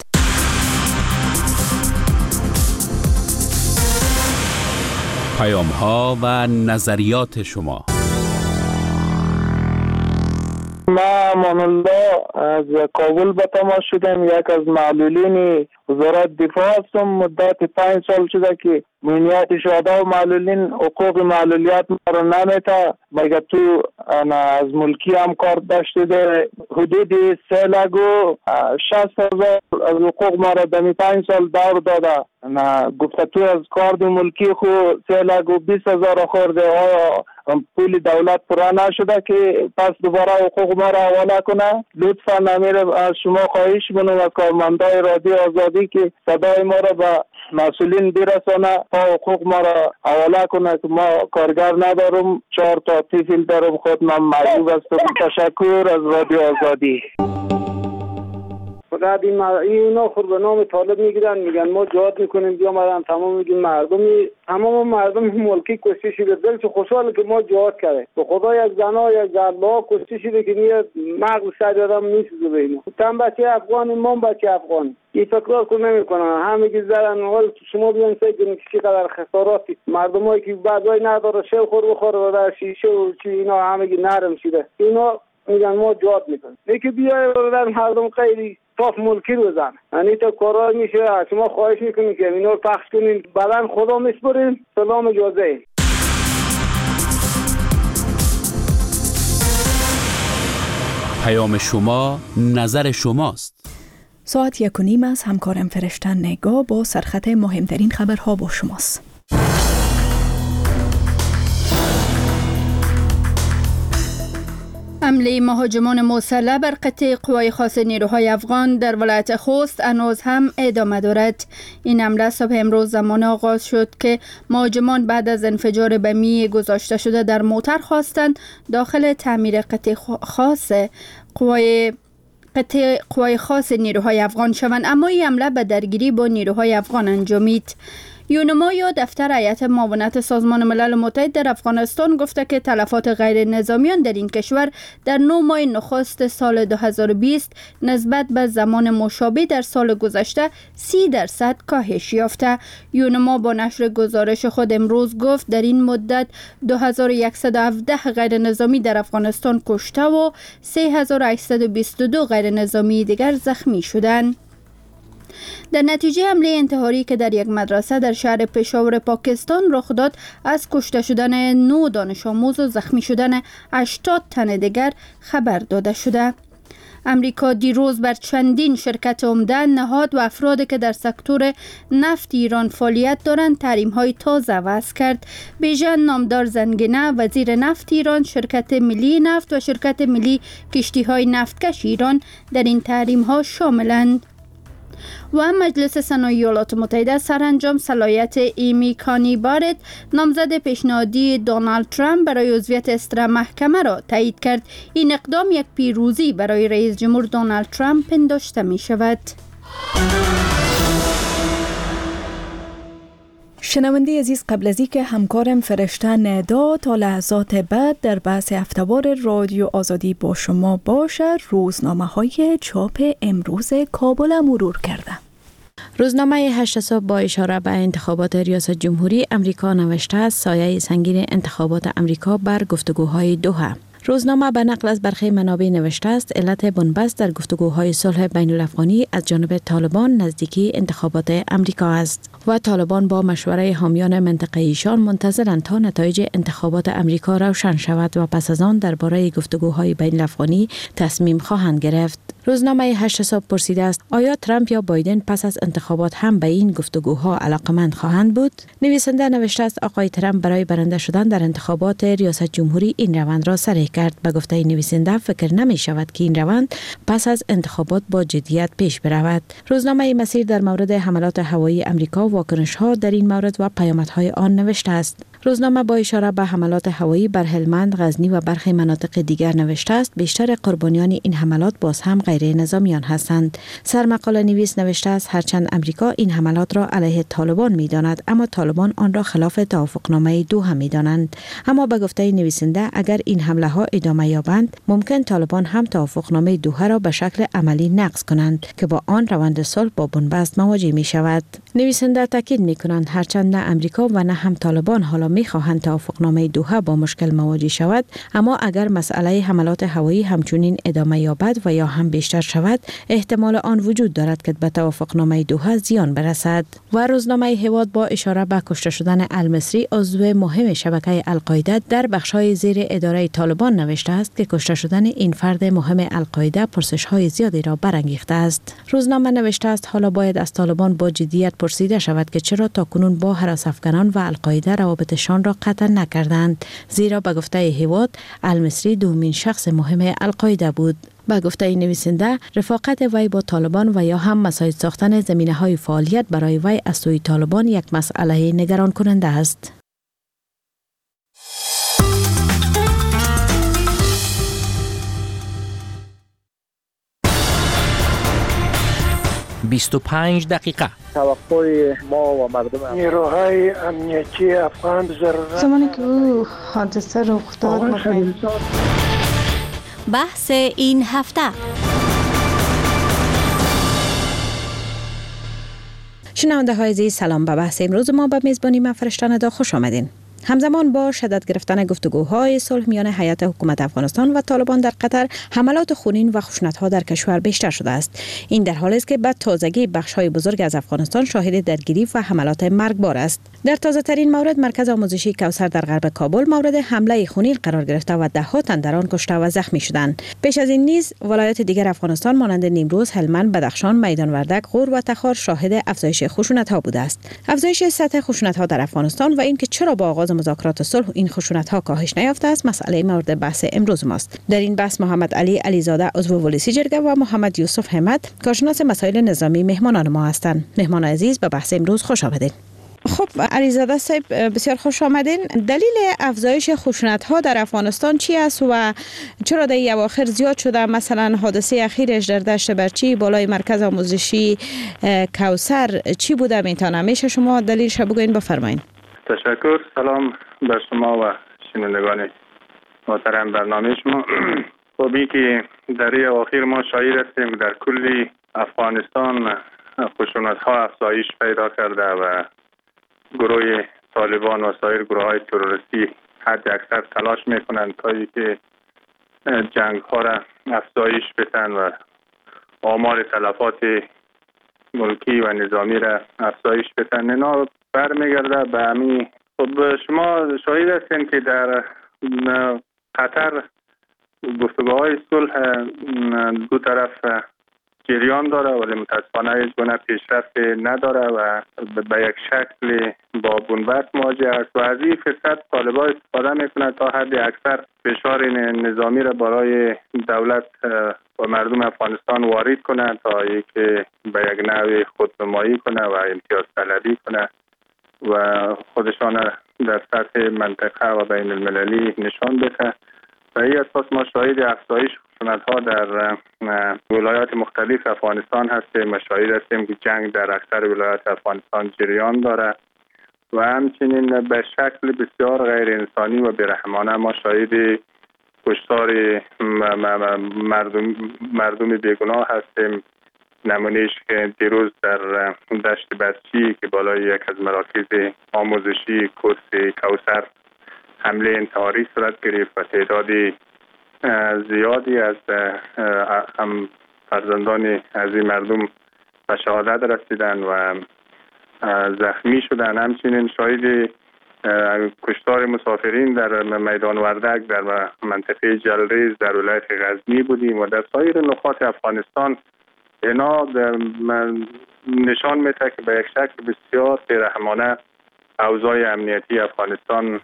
پیام‌ها و نظریات شما. ما امان الله از کابل به تماس شدم. یک از معلولین وزارت دفاع هستم. مدت 5 سال شده که مهمیت شهدا و معلولین حقوق معلولیت ما رو نمیته. مگه تو از ملکی هم کار داشته ده حدود 3,60,000 از حقوق ما رو دمی 5 سال دور داده. گفته تو از کارد ملکی خو 3,20,000 خورده. آیا پول دولت پورا نشده که پس دوباره حقوق ما رو حواله کنه؟ لطفا نمیره از شما خواهش منم از کارمندای رادیو آزادی آزادی که صدای ما را به مسئولین برسانه تا حقوق ما را حواله کنه که ما کارگر ندارم، 4 تا طفل دارم، خود من معیوب هستم. تشکر از رادیو آزادی. فقط اینا خود به نام طالب میگن ما جهاد میکنیم، بیامدن تمام میگیم تمام مردم ملکی کشته شده. دلش خوشحاله که ما جهاد کرده. به خدا یک زنا یک زربا کشته شده که نیه مغز سر آدم میسوزه به اینا. تن بچه افغانی، ما بچه افغانی. این فکرار که نمیکنن، همگی زدن. حال شما بیان سید چقدر خساراتی مردمایی که بعضی نداره شیل خور بخوره و در شیشه و چی اینا همگی نرم شده. اینا میگن ما جهاد میکنیم. یکی بیای در مردم خیلی صاف ملکی رو بزن. یعنی تا کارای میشه. شما خواهش میکنیم که اینا رو پخش کنین. بعدن خدا میسپریم. سلام، اجازه. پیام شما، نظر شماست. ساعت 1:30 از همکارم فرشته نگاه با سرخط مهمترین خبرها با شماست. حمله مهاجمان مسلح بر قطع قوای خاص نیروهای افغان در ولایت خوست هنوز هم ادامه دارد. این حمله صبح امروز زمان آغاز شد که مهاجمان بعد از انفجار بمی گذاشته شده در موتر خواستند داخل تعمیر قطع قوای خاص نیروهای افغان شوند، اما این حمله به درگیری با نیروهای افغان انجامید. یونما یا دفتر هیئت معاونت سازمان ملل متحد در افغانستان گفته که تلفات غیر نظامیان در این کشور در 9 ماه نخست سال 2020 نسبت به زمان مشابه در سال گذشته 30% کاهش یافته. یونما با نشر گزارش خود امروز گفت در این مدت 2117 غیر نظامی در افغانستان کشته و 3822 غیر نظامی دیگر زخمی شدند. در نتیجه حمله انتحاری که در یک مدرسه در شهر پشاور پاکستان رخ داد، از کشته شدن 9 دانش آموز و زخمی شدن 80 تن دیگر خبر داده شده. امریکا دیروز بر چندین شرکت عمده، نهاد و افرادی که در سکتور نفت ایران فعالیت دارند تحریم‌های تازه وضع کرد. بیژن نامدار زنگنه، وزیر نفت ایران، شرکت ملی نفت و شرکت ملی کشتی‌های نفتکش ایران در این تحریم‌ها شاملند. و مجلس سنای ایالات متحده سرانجام صلاحیت ایمی کانی بارت، نامزد پیشنهادی دونالد ترامپ برای عضویت استرا محکمه را تایید کرد. این اقدام یک پیروزی برای رئیس جمهور دونالد ترامپ پنداشته می شود. شنونده عزیز، قبل از اینکه همکارم فرشته ندا تا لحظات بعد در بحث هفته‌وار رادیو آزادی با شما باشد، روزنامه‌های چاپ امروز کابل مرور کرده. روزنامه 8 صبح با اشاره به انتخابات ریاست جمهوری امریکا نوشته است سایه سنگین انتخابات امریکا بر گفتگوهای دوحه. روزنامه به نقل از برخی منابع نوشته است علت بنبست در گفتگوهای صلح بین الافغانی از جانب طالبان نزدیکی انتخابات امریکا است و طالبان با مشوره حامیان منطقه ایشان منتظرند تا نتایج انتخابات امریکا روشن شود و پس از آن درباره گفتگوهای بین الافغانی تصمیم خواهند گرفت. روزنامه 8 صبح پرسیده است آیا ترامپ یا بایدن پس از انتخابات هم به این گفتگوها علاقمند خواهند بود؟ نویسنده نوشته است آقای ترامپ برای برنده شدن در انتخابات ریاست جمهوری این روند را سریع کرد. به گفته نویسنده فکر نمی شود که این روند پس از انتخابات با جدیت پیش برود. روزنامه مسیر در مورد حملات هوایی امریکا واکنش ها در این مورد و پیامدهای آن نوشته است. روزنامه با اشاره به حملات هوایی بر هلمند، غزنی و برخی مناطق دیگر نوشته است بیشتر قربانیان این حملات باز هم غیر نظامیان هستند. سرمقاله نویس نوشته است هرچند امریکا این حملات را علیه طالبان می‌داند، اما طالبان آن را خلاف توافقنامه دوحه می‌دانند. اما به گفته نویسنده اگر این حمله ها ادامه یابند ممکن طالبان هم توافقنامه دوحه را به شکل عملی نقض کنند که با آن روند صلح با بنبست مواجه می‌شود. نویسنده تاکید می‌کنند هرچند نه امریکا و نه هم طالبان حالا می‌خواهند توافقنامه دوحه با مشکل مواجه شود، اما اگر مسئله حملات هوایی همچنین ادامه یابد و یا هم بیشتر شود احتمال آن وجود دارد که به توافقنامه دوحه زیان برسد. و روزنامه هواد با اشاره به کشته شدن المصری عضو مهم شبکه القاعده در بخش‌های زیر اداره طالبان نوشته است که کشته شدن این فرد مهم القاعده پرسش‌های زیادی را برانگیخته است. روزنامه نوشته است حالا باید از طالبان با جدیت پرسیده شود که چرا تاکنون با هراس افغانان و القاعده روابط رفیقشان را قطع نکردند، زیرا به گفته هیواد المصری دومین شخص مهم القاعده بود. به گفته نویسنده، رفاقت وی با طالبان و یا هم مساعد ساختن زمینه‌های فعالیت برای وی از سوی طالبان یک مسئله نگران کننده است. 25 دقیقه. توقع ما و مردم نیروهای امنیتی افغان ضرورت زمانی که او حادثه رخ داد بحث این هفته. شنونده های عزیز سلام. به بحث امروز ما به میزبانی من فرشته ندا خوش آمدین. همزمان با شدت گرفتن گفتگوهای صلح میان هیئت حکومت افغانستان و طالبان در قطر، حملات خونین و خشونت‌ها در کشور بیشتر شده است. این در حالی است که به تازگی بخش‌های بزرگ از افغانستان شاهد درگیری و حملات مرگبار است. در تازه‌ترین مورد مرکز آموزشی کوثر در غرب کابل مورد حمله خونین قرار گرفته و ده‌ها تن در آن کشته و زخمی شدند. پیش از این نیز ولایات دیگر افغانستان مانند نیمروز، هلمند، بدخشان، میدان وردک، غور و تخار شاهد افزایش خشونت‌ها بوده است. افزایش سطح خشونت‌ها در افغانستان و اینکه چرا با آغاز مذاکرات صلح این خشونت‌ها کاهش نیافته است مسئله مورد بحث امروز ماست. در این بحث محمد علی علیزاده عضو ولسی جرگه و محمد یوسف همت کارشناس مسائل نظامی مهمانان ما هستند. مهمان عزیز به بحث امروز خوش آمدید. خب علیزاده صاحب بسیار خوش آمدین. دلیل افزایش خشونت‌ها در افغانستان چی است و چرا در این اواخر زیاد شده؟ مثلا حادثه اخیرش در دشت برچی بالای مرکز آموزشی کوثر چی بوده؟ میشه شما دلیلش بگوین؟ بفرمایید. تشکر. سلام بر شما و شنوندگان محترم برنامه شما. خب که در این اواخر ما شاهد هستیم در کل افغانستان خشونت‌ها افزایش پیدا کرده و گروه طالبان و سایر گروه‌های تروریستی حد اکثر تلاش میکنند تا اینکه جنگ‌ها را افزایش بدن و آمار تلفات ملکی و نظامی را افزایش بدن. اینا برمیگرده به همین. خب شما شاهد هستین که در قطر گفتگوهای صلح دو طرف جریان داره ولی متاسفانه هیچ گونه پیشرفت نداره و به یک شکل با بنبست مواجه است و از این فرصت طالبان استفاده میکنه تا حد اکثر فشار نظامی را برای دولت و مردم افغانستان وارد کنه تا اینکه به یک نوع خودنمایی کنه و امتیاز طلبی کنه و خودشان در سطح منطقه و بین المللی نشان بده. و این اساس ما شاهد افزایش خشونت‌ها در ولایات مختلف افغانستان هستیم و شاهد هستیم که جنگ در اکثر ولایات افغانستان جریان داره و همچنین به شکل بسیار غیر انسانی و بی‌رحمانه ما شاهد کشتار مردم بیگناه هستیم. نمونهش که دیروز در دشت برچی که بالای یک از مراکز آموزشی کورس کوثر حمله انتحاری صورت گرفت و تعدادی زیادی از هم فرزندان از این مردم به شهادت رسیدن و زخمی شدن. همچنین شاهد کشتار مسافرین در میدان وردک در منطقه جلریز در ولایت غزنی بودیم و در سایر نقاط افغانستان. اینا نشان میده که به یک شکل بسیار بی‌رحمانه اوضاع امنیتی افغانستان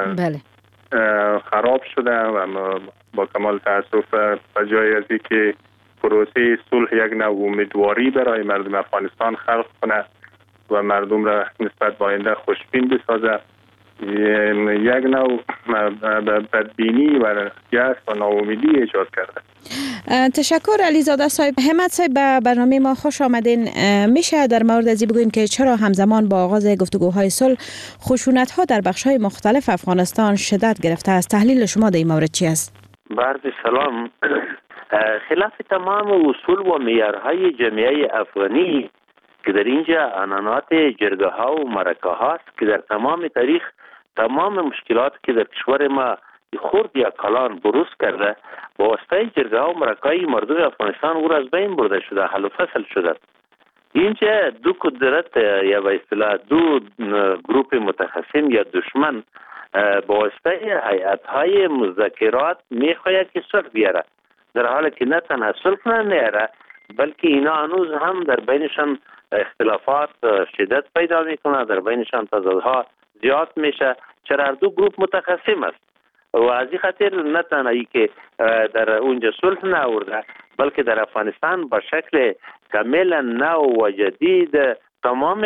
خراب شده و با کمال تاسف به جای از اینکه پروسه صلح یک نوع امیدواری برای مردم افغانستان خلق کنه و مردم را نسبت به آینده خوشبین بسازه، یک نوع بدبینی و یأس و ناامیدی ایجاد کرده. تشکر علیزاده صاحب. همت صاحب به برنامه ما خوش آمدین. میشه در مورد ازی بگوین که چرا همزمان با آغاز گفتگوهای صلح خشونت‌ها در بخش‌های مختلف افغانستان شدت گرفته است؟ تحلیل شما در این مورد چی است؟ عرض سلام. خلاف تمام اصول و معیارهای جامعه افغانی که در اینجا عنعنات جرگه ها و مرکه هاست که در تمام تاریخ تمام مشکلات که در کشور ما خرد یا کلان بروز کرده با واسطه جرگه ها و مرکه های مردم افغانستان او را از بین برده شده، حل و فصل شده. اینجا دو قدرت یا به اصطلاح دو گروپ متخاصم یا دشمن با واسطه هیئت‌های مذاکرات میخواهد که صلح بیاره، در حالی که نه تنها صلح نیاره بلکه اینا هنوز هم در بینشان اختلافات شدت پیدا میکنه، در بینشان تضادها زیاد میشه، چرا هر دو گروه متخاصم است و از این خاطر نه تنها ای که در اونجا صلح نآورده بلکه در افغانستان با شکل کاملا نو و جدید تمام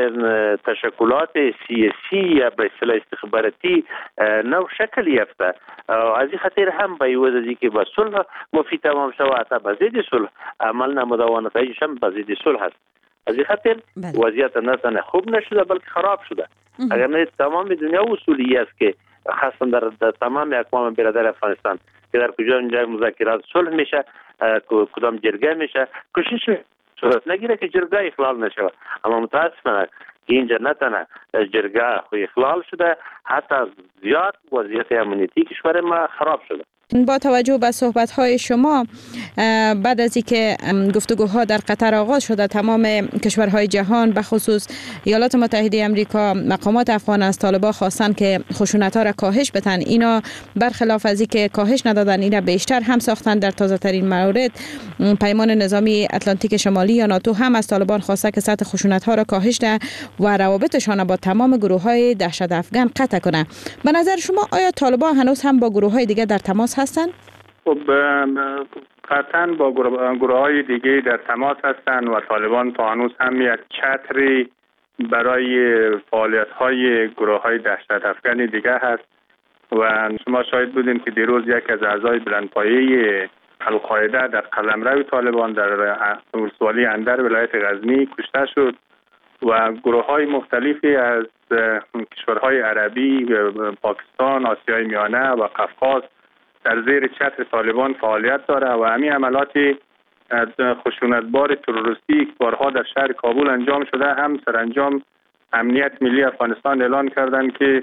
تشکلات سیاسی یا به اصطلاح استخباراتی نو شکل یافته. از این خاطر هم به وجه که با صلح مفید تمام شود حتی به ضد صلح عمل نموده و نتایجش هم به ضد صلح است. از این خاطر وضعیت نه تنها خوب نشده بلکه خراب شده. اگر نه تمام دنیا اصولی است که خاصا در تمام اقوام برادر افغانستان که در کجا اینجا مذاکرات صلح میشه، کدام جرگه میشه، کوشش صورت نگیره که جرگه اخلال نشه. اما متاسفانه که اینجا نه تنها جرگه خو اخلال شده، حتی زیاد وضعیت امنیتی کشور ما خراب شده. با توجه به صحبت‌های شما بعد از اینکه گفتگوها در قطر آغاز شده، تمام کشورهای جهان به خصوص ایالات متحده آمریکا مقامات افغان از طالبان خواستن که خشونت‌ها را کاهش بدن. اینا برخلاف از اینکه کاهش ندادن، اینا بیشتر هم ساختن. در تازه ترین مورد پیمان نظامی اتلانتیک شمالی یا ناتو هم از طالبان خواسته که سطح خشونت‌ها را کاهش ده و روابطشان با تمام گروه‌های دهشت افغان قطع کنه. به نظر شما آیا طالبان هنوز هم با گروه‌های دیگه در تماس هستن؟ خب قطعا با گروه‌های دیگه در تماس هستند و طالبان تا هنوز هم یک چتری برای فعالیت‌های گروه‌های دهشت افغان دیگه هست و شما شاهد بودین که دیروز یک از اعضای بلندپایه القاعده در قلمرو طالبان در ولسوالی اندر ولایت غزنی کشته شد و گروه‌های مختلفی از کشورهای عربی، پاکستان، آسیای میانه و قفقاز در زیر چتر طالبان فعالیت داره و همین عملات خشونتبار تروریستی که بارها در شهر کابل انجام شده هم سرانجام امنیت ملی افغانستان اعلان کردند که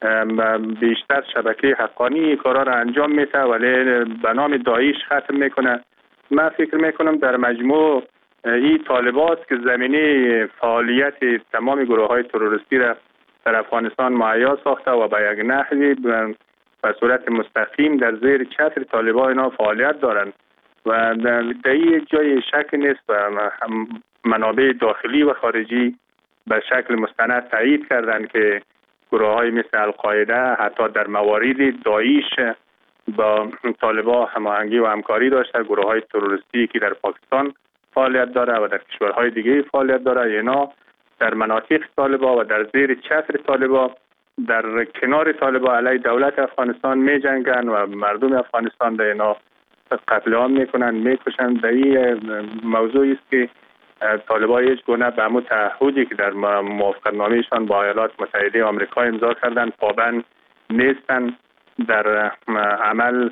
بیشتر شبکه حقانی کارا را انجام میده ولی به نام داعش ختم میکنه. من فکر میکنم در مجموع این طالبات که زمینه فعالیت تمام گروه‌های تروریستی را در افغانستان مهیا ساخته و به یک نحوی به صورت مستقیم در زیر چتر طالبان اینا فعالیت دارند و در این جای شک نیست و منابع داخلی و خارجی به شکل مستند تایید کردند که گروه‌های مثل القاعده حتی در موارد داعش با طالبان هماهنگی و همکاری داشته. گروه‌های تروریستی که در پاکستان فعالیت داره و در کشورهای دیگه فعالیت داره، اینا در مناطق طالبان و در زیر چتر طالبان در کنار طالبان علیه دولت افغانستان می جنگن و مردم افغانستان در اینا قتل عام میکنن، میکشن. در این موضوعی است که طالبان هیچ گونه به همون تعهدی که در موافقتنامه‌شان با ایالات متحده آمریکا امضا کردن پابند نیستن. در عمل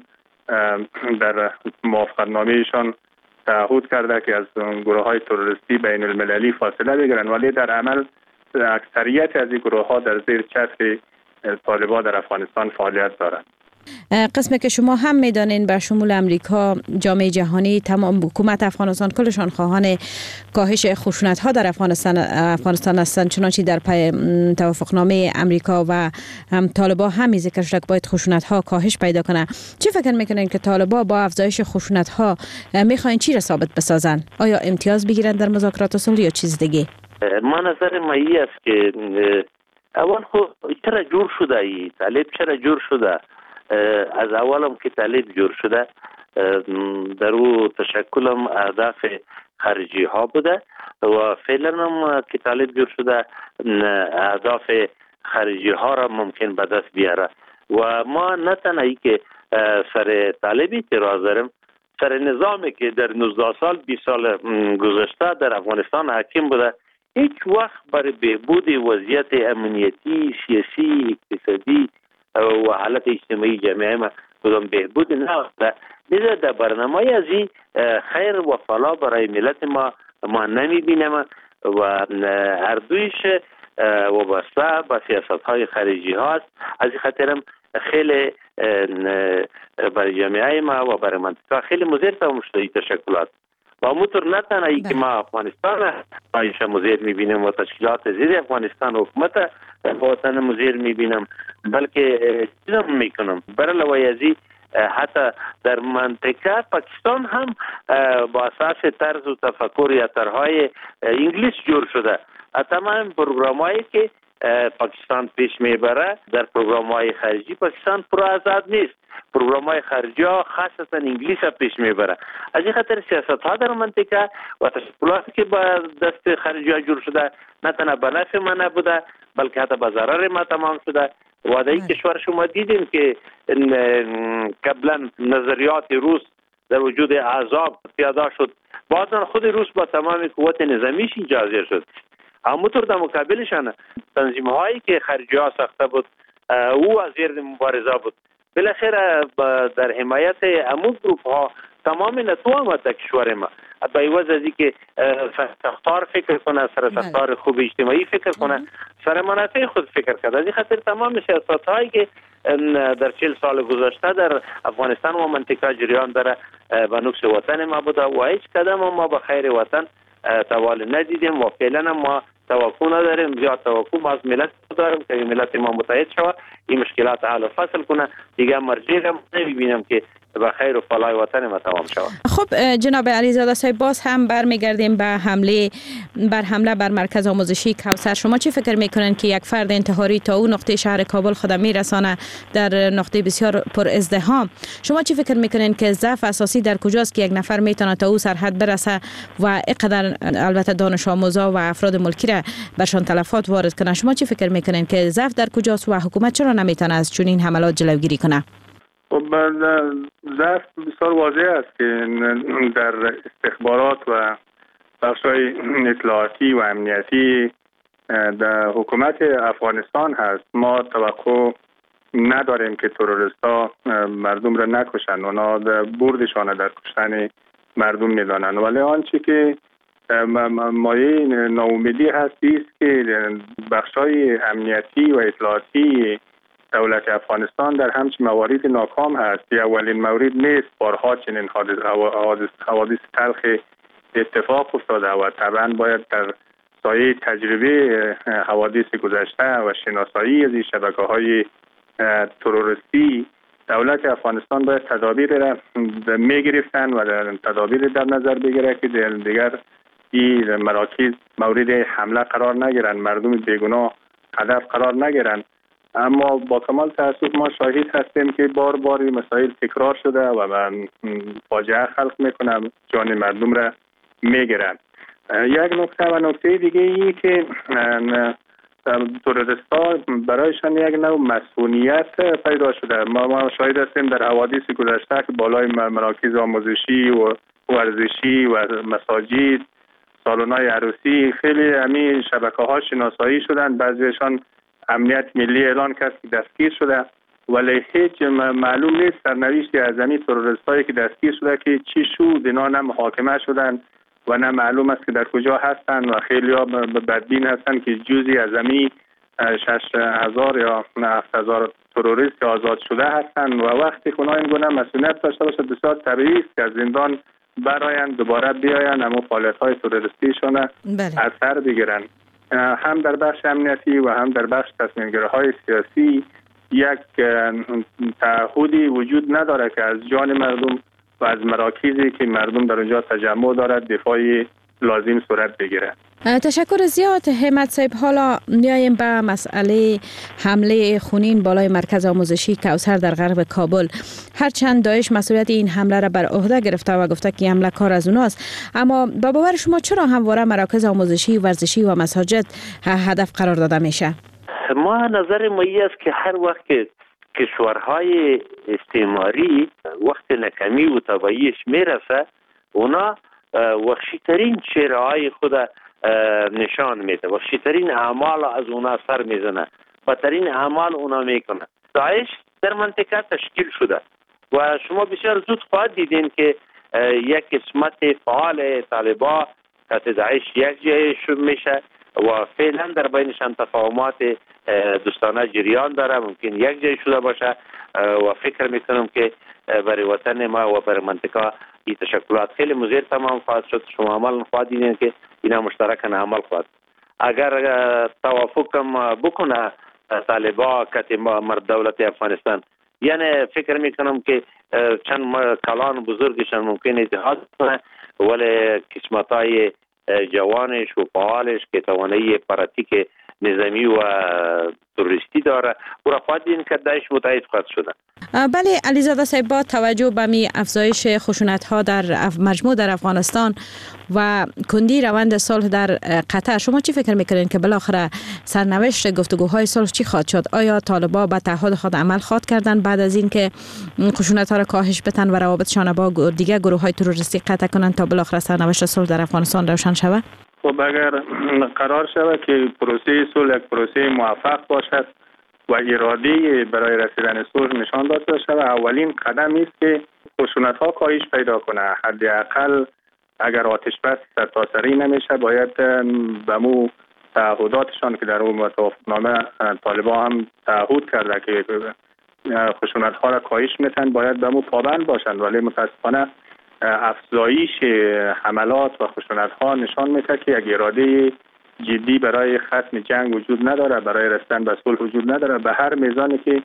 در موافقتنامه‌شان تعهد کرده که از گروه‌های تروریستی بین المللی فاصله بگیرن ولی در عمل اکثریت از این گروه‌ها در زیر چتر طالبان در افغانستان فعالیت دارند. قسمی که شما هم میدانین به شمول امریکا، جامعه جهانی، تمام حکومت افغانستان کلشان خواهان کاهش خشونت‌ها در افغانستان هستند، چنانچه در توافقنامه امریکا و طالبان هم ذکر شده که باید خشونت‌ها کاهش پیدا کنه. چه فکر میکنین که طالبان با افزایش خشونت‌ها میخواین چی را ثابت بسازن؟ آیا امتیاز بگیرن در مذاکرات صلح یا چیز دیگه؟ ما نظر ما این است که اول خود چرا جور شده ای طالب چرا جور شده؟ از اولم که طالب جور شده در او تشکلم اهداف خارجی ها بوده و فعلا هم که طالب جور شده اهداف خارجی ها را ممکن به دست بیاره و ما نه تنهایی که سر طالب اعتراض داریم، سر نظامی که در 19 سال 20 سال گذشته در افغانستان حاکم بوده هیچ وقت برای بهبود وضعیت امنیتی، سیاسی، اقتصادی و حالت اجتماعی جامعه ما کدام بهبود نهفته. لذا در برنامه از این خیر و فلاح برای ملت ما نمیبینم و هر دویش وابسته به سیاست های خارجی هاست. از این خاطرم خیلی برای جامعه ما و برای منطقه خیلی مضر تمام شده این تشکلات و همونطور نه تنها ای که ما افغانستان آیش مضر میبینیم و تشکیلات زیر افغانستان حکومت وطن مضر میبینم بلکه چیزم میکنم برای لوایزی حتی در منطقه پاکستان هم با اساس طرز و تفکر یا طرحهای انگلیس جور شده. تمام پروگرام هایی که پاکستان پیش میبره در پروگرام‌های خارجی پاکستان پر آزاد نیست. پروگرام‌های خارجی ها خاصتا انگلیس پیش میبره. از این خاطر سیاست‌ها در منطقه و تشکیلاتی که با دست خارجی ها جور شده نه تنها به نفع ما نبوده بلکه حتی به ضرر ما تمام شده. و در این کشور شما دیدیم که قبلا نظریات روس در وجود احزاب پیاده شد، بعدا خود روس با تمام قوت نظامیش اجازه شد. همونطور در مقابلشان تنظیم هایی که خارجی ها ساخته بود او از زیر مبارزه بود. بالاخره در حمایت امون گروپ ها تمام نتو آمد در کشور ما. با عوض از اینکه ساختار فکر کنه، سر ساختار خوب اجتماعی فکر کنه، سر منافع خود فکر کرده. از این خاطر تمام سیاست هایی که در 40 سال گذشته در افغانستان و منطقه جریان داره و نقص وطن ما بوده و هیچ قدم ما به خیر وطن توال ندیدیم و فعلا ما توقع نداریم. زیاد توقع از ملت داریم که ملت ما متحد شود این مشکلات حل و فصل کنه. دیگه مرجع هم نمیبینم که به خیر و فلاح وطن ما تمام شود. خب جناب علیزاده صاحب باز هم برمیگردیم به حمله بر مرکز آموزشی کوثر. شما چی فکر میکنن که یک فرد انتحاری تا اون نقطه شهر کابل خودم میرسانه در نقطه بسیار پر ازدحام؟ شما چی فکر میکنن که ضعف اساسی در کجاست که یک نفر میتونه تا اون سرحد برسه و اینقدر البته دانش آموزا و افراد ملکی را برشان تلفات وارد کنه؟ شما چی فکر میکنن که ضعف در کجاست و حکومت چرا نمیتونه از چنین حملات جلوگیری کنه؟ خب ضعف بسیار واضح است که در استخبارات و بخش‌های اطلاعاتی و امنیتی در حکومت افغانستان هست. ما توقع نداریم که تروریست‌ها مردم را نکشن، اونا بردشان در کشتن مردم میدانند. ولی آنچه که مایه ناامیدی هستی است که بخش‌های امنیتی و اطلاعاتی دولت افغانستان در همچین مواردی ناکام هست. اولین مورد نیست، بارها چنین حوادث تلخ اتفاق افتاده و طبعا باید در سایه تجربه حوادث گذشته و شناسایی از این شبکه‌های تروریستی دولت افغانستان باید تدابیر را میگرفتن و تدابیر در نظر بگیره که دیگر این مراکز مورد حمله قرار نگیرن، مردم بیگناه هدف قرار نگیرن. اما با کمال تأسف ما شاهد هستیم که بار بار مسائل تکرار شده و فاجعه خلق میکنه، جان مردم را میگیرن. یک نکته دیگه ای که تروریست‌ها برایشان یک نوع مسئولیت پیدا شده. ما شاهد هستیم در حوادث گذشته که بالای مراکز آموزشی و ورزشی و مساجد، سالن‌های عروسی خیلی همین شبکه‌ها شناسایی شدن. بعضیشان امنیت ملی اعلان کرد که دستگیر شده، ولی هیچ معلوم نیست سرنوشت از همین تروریستایی که دستگیر شده که چی شد. اینا نه محاکمه شدن و نه معلوم است که در کجا هستن و خیلی ها بدبین هستن که جزئی از همین 6,000 یا 7,000 تروریست آزاد شده هستن و وقتی که اونا این گونه مسئولیت داشته باشه بسیار طبیعی است که از زندان برآیند، دوباره بیاین اما فعالیت‌های تروریستیشون اثر بگیرن. هم در بخش امنیتی و هم در بخش تصمیم‌گیری‌های سیاسی یک تعهدی وجود نداره که از جان مردم و از مراکزی که مردم در اونجا تجمع دارد دفاعی لازم صورت بگیره. تشکر زیاد همت صاحب. حالا میایم به مسئله حمله خونین بالای مرکز آموزشی کوثر در غرب کابل. هرچند داعش مسئولیت این حمله را بر عهده گرفته و گفته که حمله کار از اوناست، اما با باور شما چرا همواره مراکز آموزشی، ورزشی و مساجد هدف قرار داده میشه؟ ما نظر ما این است که هر وقت که کشورهای استعماری وقت نکمی و تبعیش میرسه اونا وحشی‌ترین چهره‌های خود نشان میده، وحشی‌ترین اعمال از اونا سر میزنه، بدترین اعمال اونا میکنه. داعش در منطقه تشکیل شده و شما بسیار زود خواهد دیدین که یک قسمت فعال طالبان که داعش یک جای میشه و فعلا در بینشان تفاهمات دوستانه جریان داره، ممکن یک جای شده باشه و فکر میکنم که برای وطن ما و برای منطقه این تشکلات خیلی مضر تمام خواهد شد. شما عمل خواهد دیدین که اینا مشترکاً عمل خواهد. اگر توافق بکنه طالبان که مرد دولت افغانستان، یعنی فکر میکنم که چند کلان بزرگشان ممکن اتحاد کنه، ولی قسمتای جوانش و فعالش که توانایی پراتیک نظامی و تروریستی داره او را خواهد دید که داعش متحد خواهد شده. بله علیزاده صاحب، با توجه به می افزایش خشونت‌ها در مجموع در افغانستان و کندی روند صلح در قطر، شما چی فکر میکنین که بالاخره سرنوشت گفتگوهای صلح چی خواهد شد؟ آیا طالبان به تعهد خود عمل خواهد کردن بعد از اینکه خشونت‌ها را کاهش بدن و روابطشان با دیگر گروه‌های تروریستی قطع کنند تا بالاخره سرنوشت صلح در افغانستان روشن شود؟ خب اگر قرار شود که پروسه صلح یک پروسه موفق باشد و اراده برای رسیدن صلح نشان داده شود، اولین قدم است که خشونت‌ها کاهش پیدا کنه. حداقل اگر آتش بس سرتاسری نمیشه، باید به مو تعهداتشان که در اون توافقنامه طالبان هم تعهد کرده که خشونت‌ها را کاهش میتن، باید به مو پابند باشند. ولی متاسفانه افزایش حملات و خشونت‌ها نشان میده که یک اراده جدی برای ختم جنگ وجود نداره، برای رسیدن به صلح وجود نداره. به هر میزانی که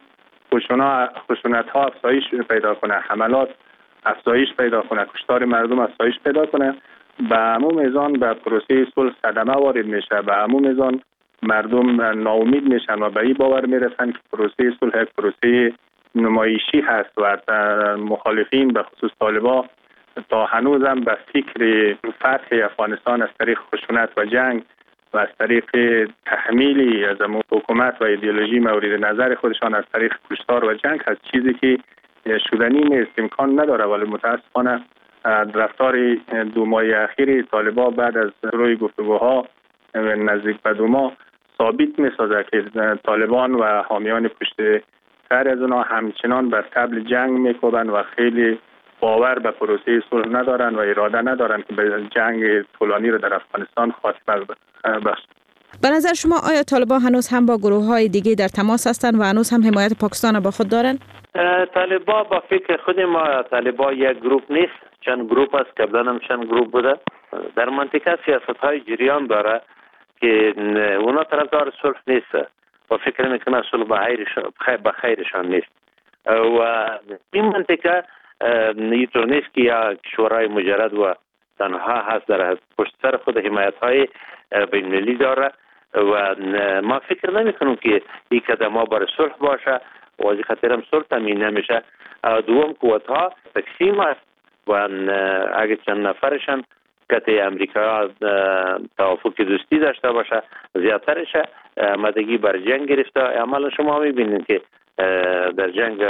خشونت‌ها افزایش پیدا کنه، حملات افزایش پیدا کنه، کشتار مردم افزایش پیدا کنه، به همون میزان به پروسه صلح صدمه وارد میشه، به همون میزان مردم ناامید میشن و به این باور میرسن که پروسه صلح یک پروسه نمایشی هست و مخالفین به خصوص طالبان تا هنوزم به فکر فتح افغانستان از طریق خشونت و جنگ و از طریق تحمیلی از حکومت و ایدئولوژی مورد نظر خودشان از طریق کشتار و جنگ هست، چیزی که شدنی نیست، امکان نداره. ولی متاسفانه رفتار 2 ماه اخیر طالبان بعد از روی گفتگوها نزدیک به 2 ماه ثابت می‌سازد که طالبان و حامیان پشت سر از اونها همچنان بر طبل جنگ می‌کوبند و خیلی باور به پروسه صلح ندارن و اراده ندارن که به جنگ طولانی رو در افغانستان خاتمه بخشند. به نظر شما آیا طالبان هنوز هم با گروه‌های دیگه در تماس هستند و هنوز هم حمایت پاکستان با خود دارند؟ طالبان با فکر خود ما، طالبان یک گروپ نیست، چند گروپ است، قبلا هم چند گروپ بوده. در منطقه سیاست‌های جریان داره که اونا طرفدار صلح نیست و فکر میکنه صلح به خیرشان نیست و این منطقه اینطور نیست که یا شورای مجرد و تنها هست، در پشت سر خود حمایت‌های بین‌المللی داره و ما فکر نمی‌کنیم که این قدم ها برای صلح باشه و از خاطر هم صلح تامین نمیشه. دوم قوت‌ها تقسیم است و اگه چند نفرشان که امریکا توافق دوستی داشته باشه، زیادترش آمادگی بر جنگ گرفته. عملا شما می‌بینید که در جنگ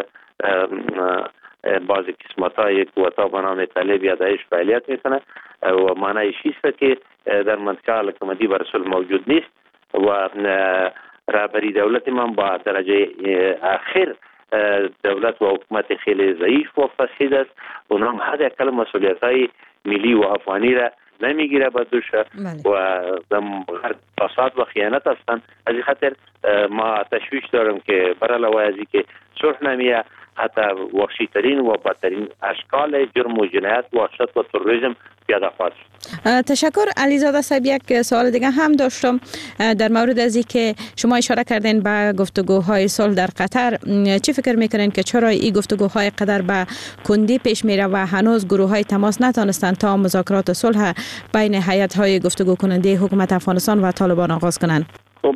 بعضی قسمت‌های قوت‌ها به نام طالب یا داعش فعالیت میکنه و معنیش است که در منطقه حکومتی بر صلح موجود نیست و رهبری دولت من با درجه اخیر دولت و حکومت خیلی ضعیف و فاسد است. اونها هم حد اقل مسئولیت‌های ملی و افغانی را نمیگیره به دوش و فساد و خیانت هستند. از این خاطر ما تشویش دارم که بر علاوه از اینکه صلح نمیه، حتی وحشی ترین و بدترین اشکال جرم و جنایت، وحشت و تروریسم پیاده خواهد شد. تشکر علیزاده صاحب. یک سوال دیگه هم داشتم در مورد از اینکه شما اشاره کردین به گفتگوهای صلح در قطر. چی فکر میکنین که چرا این گفتگوهای قطر به کندی پیش میره و هنوز گروه‌های تماس نتونستن تا مذاکرات صلح بین هیئت‌های گفتگو کننده حکومت افغانستان و طالبان آغاز کنن؟ خب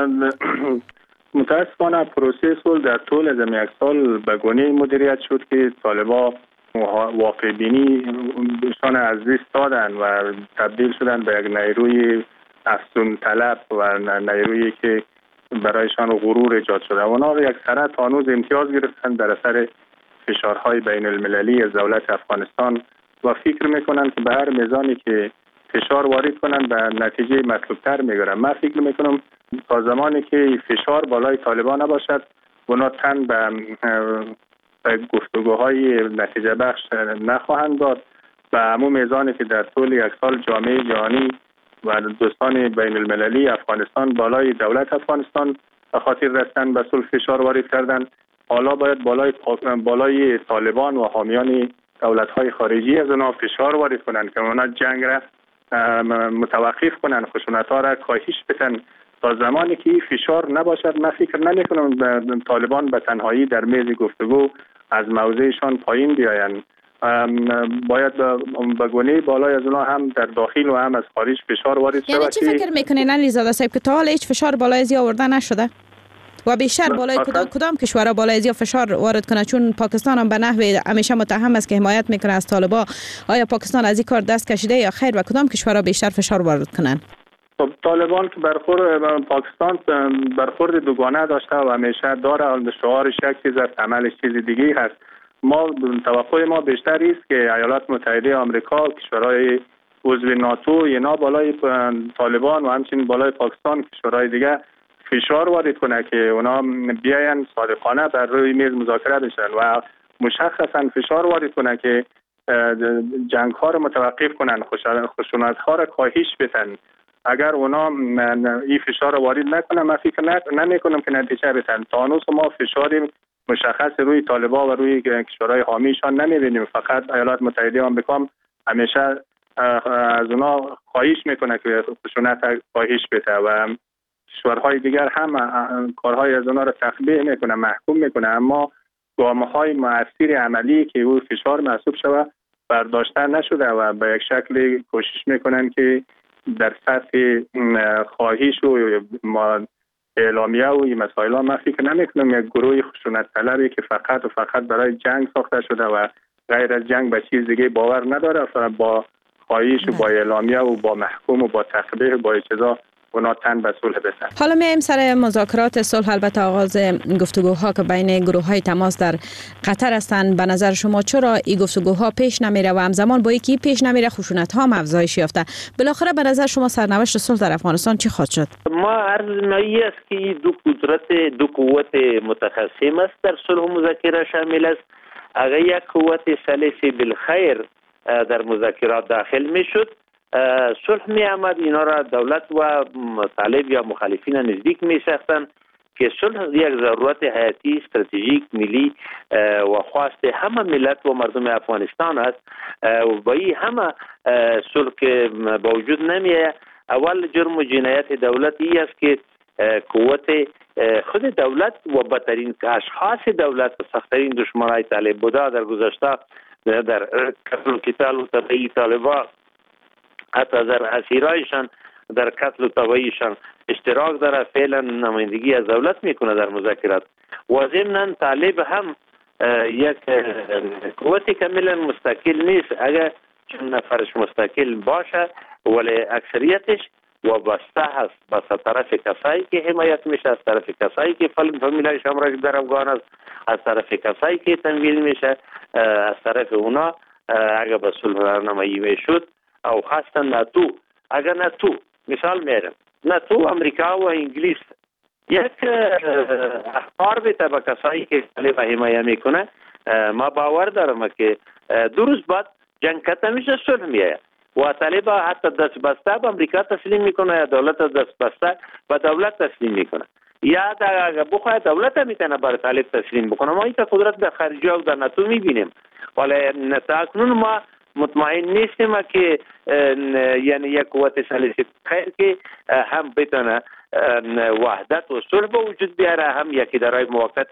متاسفانه پروسه صلح در طول از یک سال به گونه مدیریت شد که طالبان واقع بینی شان از دست دادن و تبدیل شدن به یک نیروی افزون طلب و نیرویی که برایشان غرور ایجاد شده. اونا یک سره تا هنوز امتیاز گرفتن در اثر فشارهای بین المللی از دولت افغانستان و فکر میکنن که به هر میزانی که فشار وارد کنن به نتیجه مطلوبتر میگیرن. من فکر میکنم تا زمانی که فشار بالای طالبان نباشد اونا تن به گفتگوهای نتیجه بخش نخواهند داد. به همون میزانی که در طول یک سال جامعه جهانی و دوستان بین المللی افغانستان بالای دولت افغانستان به خاطر رسیدن به صلح فشار وارد کردن، حالا باید بالای طالبان و حامیان دولت‌های خارجی از اونها فشار وارد کنند که اونا جنگ را متوقف کنند، خشونت‌ها را کاهش بدن. تا زمانی که فشار نباشد من فکر نمی‌کنم طالبان به تنهایی در میز گفتگو از موضعشان پایین بیایند باید به گونه بالای از اونا هم در داخل و هم از خارج فشار وارد شود. یعنی چی فکر میکنین علیزاده صاحب که تا حالا هیچ فشار بالای از آورده نشده و بیشتر بالای کدام کشورها بالای از فشار وارد کنه؟ چون پاکستان هم به نحوی همیشه متهم است که حمایت میکنه از طالبان. آیا پاکستان از این کار دست کشیده یا خیر و کدام کشورها بیشتر فشار وارد کنن؟ طالبان که پاکستان برخورد دوگانه داشته و همیشه داره، شعارش یک چیز است، عملش چیز دیگه هست. توقع ما بیشتر است که ایالات متحده آمریکا، کشورهای عضو ناتو اینا بالای طالبان و همچنین بالای پاکستان کشورهای دیگه فشار وارد کنه که اونا بیاین صادقانه بر روی میز مذاکره بشن و مشخصا فشار وارد کنه که جنگ ها رو متوقف کنن، خشونت ها رو کاهش بدن. اگر اونا این فشار رو وارد نکنن، من فکر نمیکنم که نتیجه بدن. تا هنوز ما فشار مشخص روی طالبان و روی کشورهای حامیشان نمیبینیم. فقط ایالات متحده آمریکا همیشه از اونا خواهش میکنه که خشونت کاهش بده و کشورهای دیگر هم کارهای از اونا رو تخبیه میکنه، محکوم میکنه، اما گامه‌های مؤثر عملی که او فشار محسوب شود برداشته نشده و به یک شکل کوشش میکنن که در سطح خواهش و اعلامیه و این مسائل ها من فکر نمیکنم یک گروه خشونت طلبی که فقط و فقط برای جنگ ساخته شده و غیر از جنگ به چیز دیگه باور نداره، فقط با خواهش و با اعلامیه و با محکوم و با تخبیه با چیزا اونا تن به صلح بسن. حالا میایم سر مذاکرات صلح. البته آغاز گفتگوها که بین گروه‌های تماس در قطر هستند، به نظر شما چرا این گفتگوها پیش نمیره و همزمان با اینکه پیش نمیره خشونت‌ها هم افزایش یافته؟ بالاخره به نظر شما سرنوشت صلح در افغانستان چی خواهد شد؟ ما عرض نایی است که دو قوت متخاصم است در صلح و مذاکره شامل است. اگر یک قوت ثالث بالخیر در مذاکرات داخل میشد، صلح می آمد، اینا را دولت و طالب یا مخالفین نزدیک می ساختند که صلح یک ضرورت حیاتی استراتژیک ملی و خواست همه ملت و مردم افغانستان است و با این همه صلح که با وجود نمیه. اول جرم و جنایت دولت ای است که قوت خود دولت و بدترین اشخاص دولت و سخت‌ترین دشمنای طالب بوده در گذشته در قتل و قتال و تبعیض طالبان، حتی در اسیرایشان در قتل و تبعیضشان اشتراک داره. فعلا نمایندگی از دولت میکنه در مذاکرات و ضمناً طالب هم یک قوت کاملا مستقل نیست. اگر چند نفرش مستقل باشه ولی اکثریتش وابسته هست بس طرف کسایی که حمایت میشه، از طرف کسایی که فامیلای شامراج در افغان است، از طرف کسایی که تمویل میشه، از طرف اونا اگر به صلح راهنمایی میشد او خاصتا ناتو. اگر ناتو مثال میارم، ناتو امریکا و انگلیس یک اخبار بیته به کسایی که طالب حمایه میکنه، ما باور دارم که دو روز بعد جنگ کتا میشه، صلح میایه و طالب حتی دست بسته به امریکا تسلیم میکنه یا دولت دست بسته به دولت تسلیم میکنه یا اگر بخواه دولت میتونه برای طالب تسلیم بکنه. ما این قدرت در خارجی و در ناتو میبینیم ولی تا اکنون ما مطمئن نیستیم که یعنی یک قوت ثالث خیر که هم بتونه وحدت و صلح به وجود بیاره، هم یک اداره موقت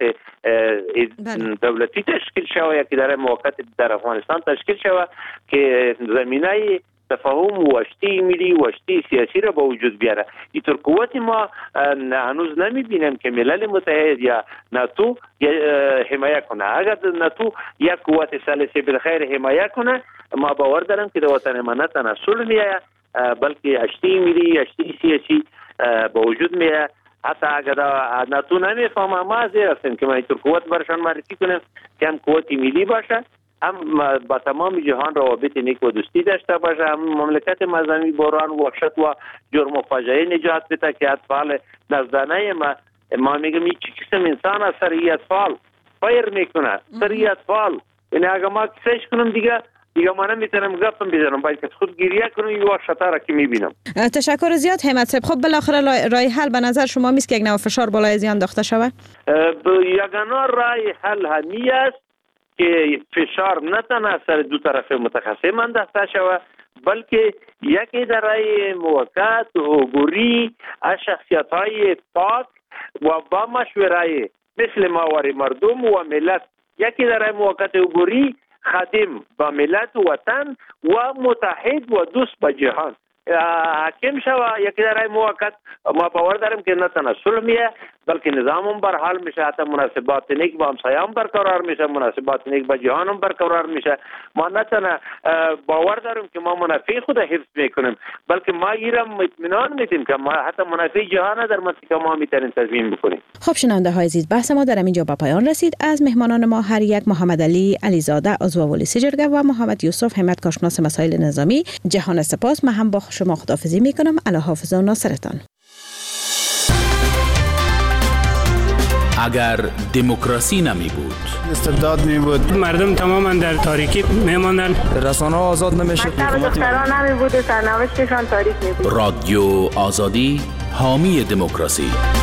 دولتی تشکیل شود، یک اداره موقت در افغانستان تشکیل شود که زمینه تفاهم و اشتی ملی و اشتی سیاسی را به وجود بیاره. اینطور قوت ما هنوز نمیبینیم که ملل متحد یا ناتو حمایه کنه. اگر ناتو یک قوت ثالث بالخیر حمایه کنه، ما باور دارم که در وطن ما نه تنها صلح میایه بلکه اشتی ملی اشتی سیاسی به وجود میایه. حتی اگر ناتو نمیفهمه، ما زیر هستیم که ما اینطور قوت برشان معرفی کنیم که هم قوت ملی باشه، هم با تمام جهان روابط نیک و دوستی داشته باشه، هم مملکت مذهبی بحران و وحشت و جرم و فاجعه نجات بده که اطفال نزدانه ما میگم این چی قسم انسان است سر این اطفال فایر میکنه، سر این اطفال. یعنی اگر ما کسیش کنم دیگه ما نمیتونم گفتم بزنم، باید که خود گریه کنم این وحشت را که میبینم. تشکر زیاد همت صاحب. خب بالاخره رای حل به نظر شما میست که یک نوع فشار بالای زیان انداخته شود؟ یگانه رای حل همی است که فشار نه تنها سر دو طرف متخاصم انداخته شود بلکه یک اداره موقت عبوری از شخصیت‌های پاک و با مشورای مثل ماوری مردم و ملت، یک اداره موقت عبوری خادم با ملت و وطن و متحد و دوست به جهان حاکم شوه. یکی در این موقت ما باور داریم که نه تنها صلح میه بلکه نظام هم برحال میشه، حتی مناسبات نیک با همسایه‌ام برقرار میشه، مناسبات نیک با جهان هم برقرار میشه. ما نه تنها باور داریم که ما منافع خود حفظ میکنیم بلکه ما ایران اطمینان میدیم که ما حتی منافع جهان در منطقه ما میتونیم تضمین بکنیم. خب شنونده های عزیز، بحث ما در اینجا به پایان رسید. از مهمانان ما هر یک محمد علی علیزاده عضو ولسی جرگه و محمد یوسف همت کارشناس مسائل نظامی جهان سپاس. من هم با شما خداحافظی میکنم. الله حافظ و ناصرتان. اگر دموکراسی نمی بود، استبداد می بود، مردم تماما در تاریکی میماندن، رسانه ها آزاد نمیشد، دختران نمی بود، سرنوشتشان تاریک می بود. رادیو آزادی حامی دموکراسی.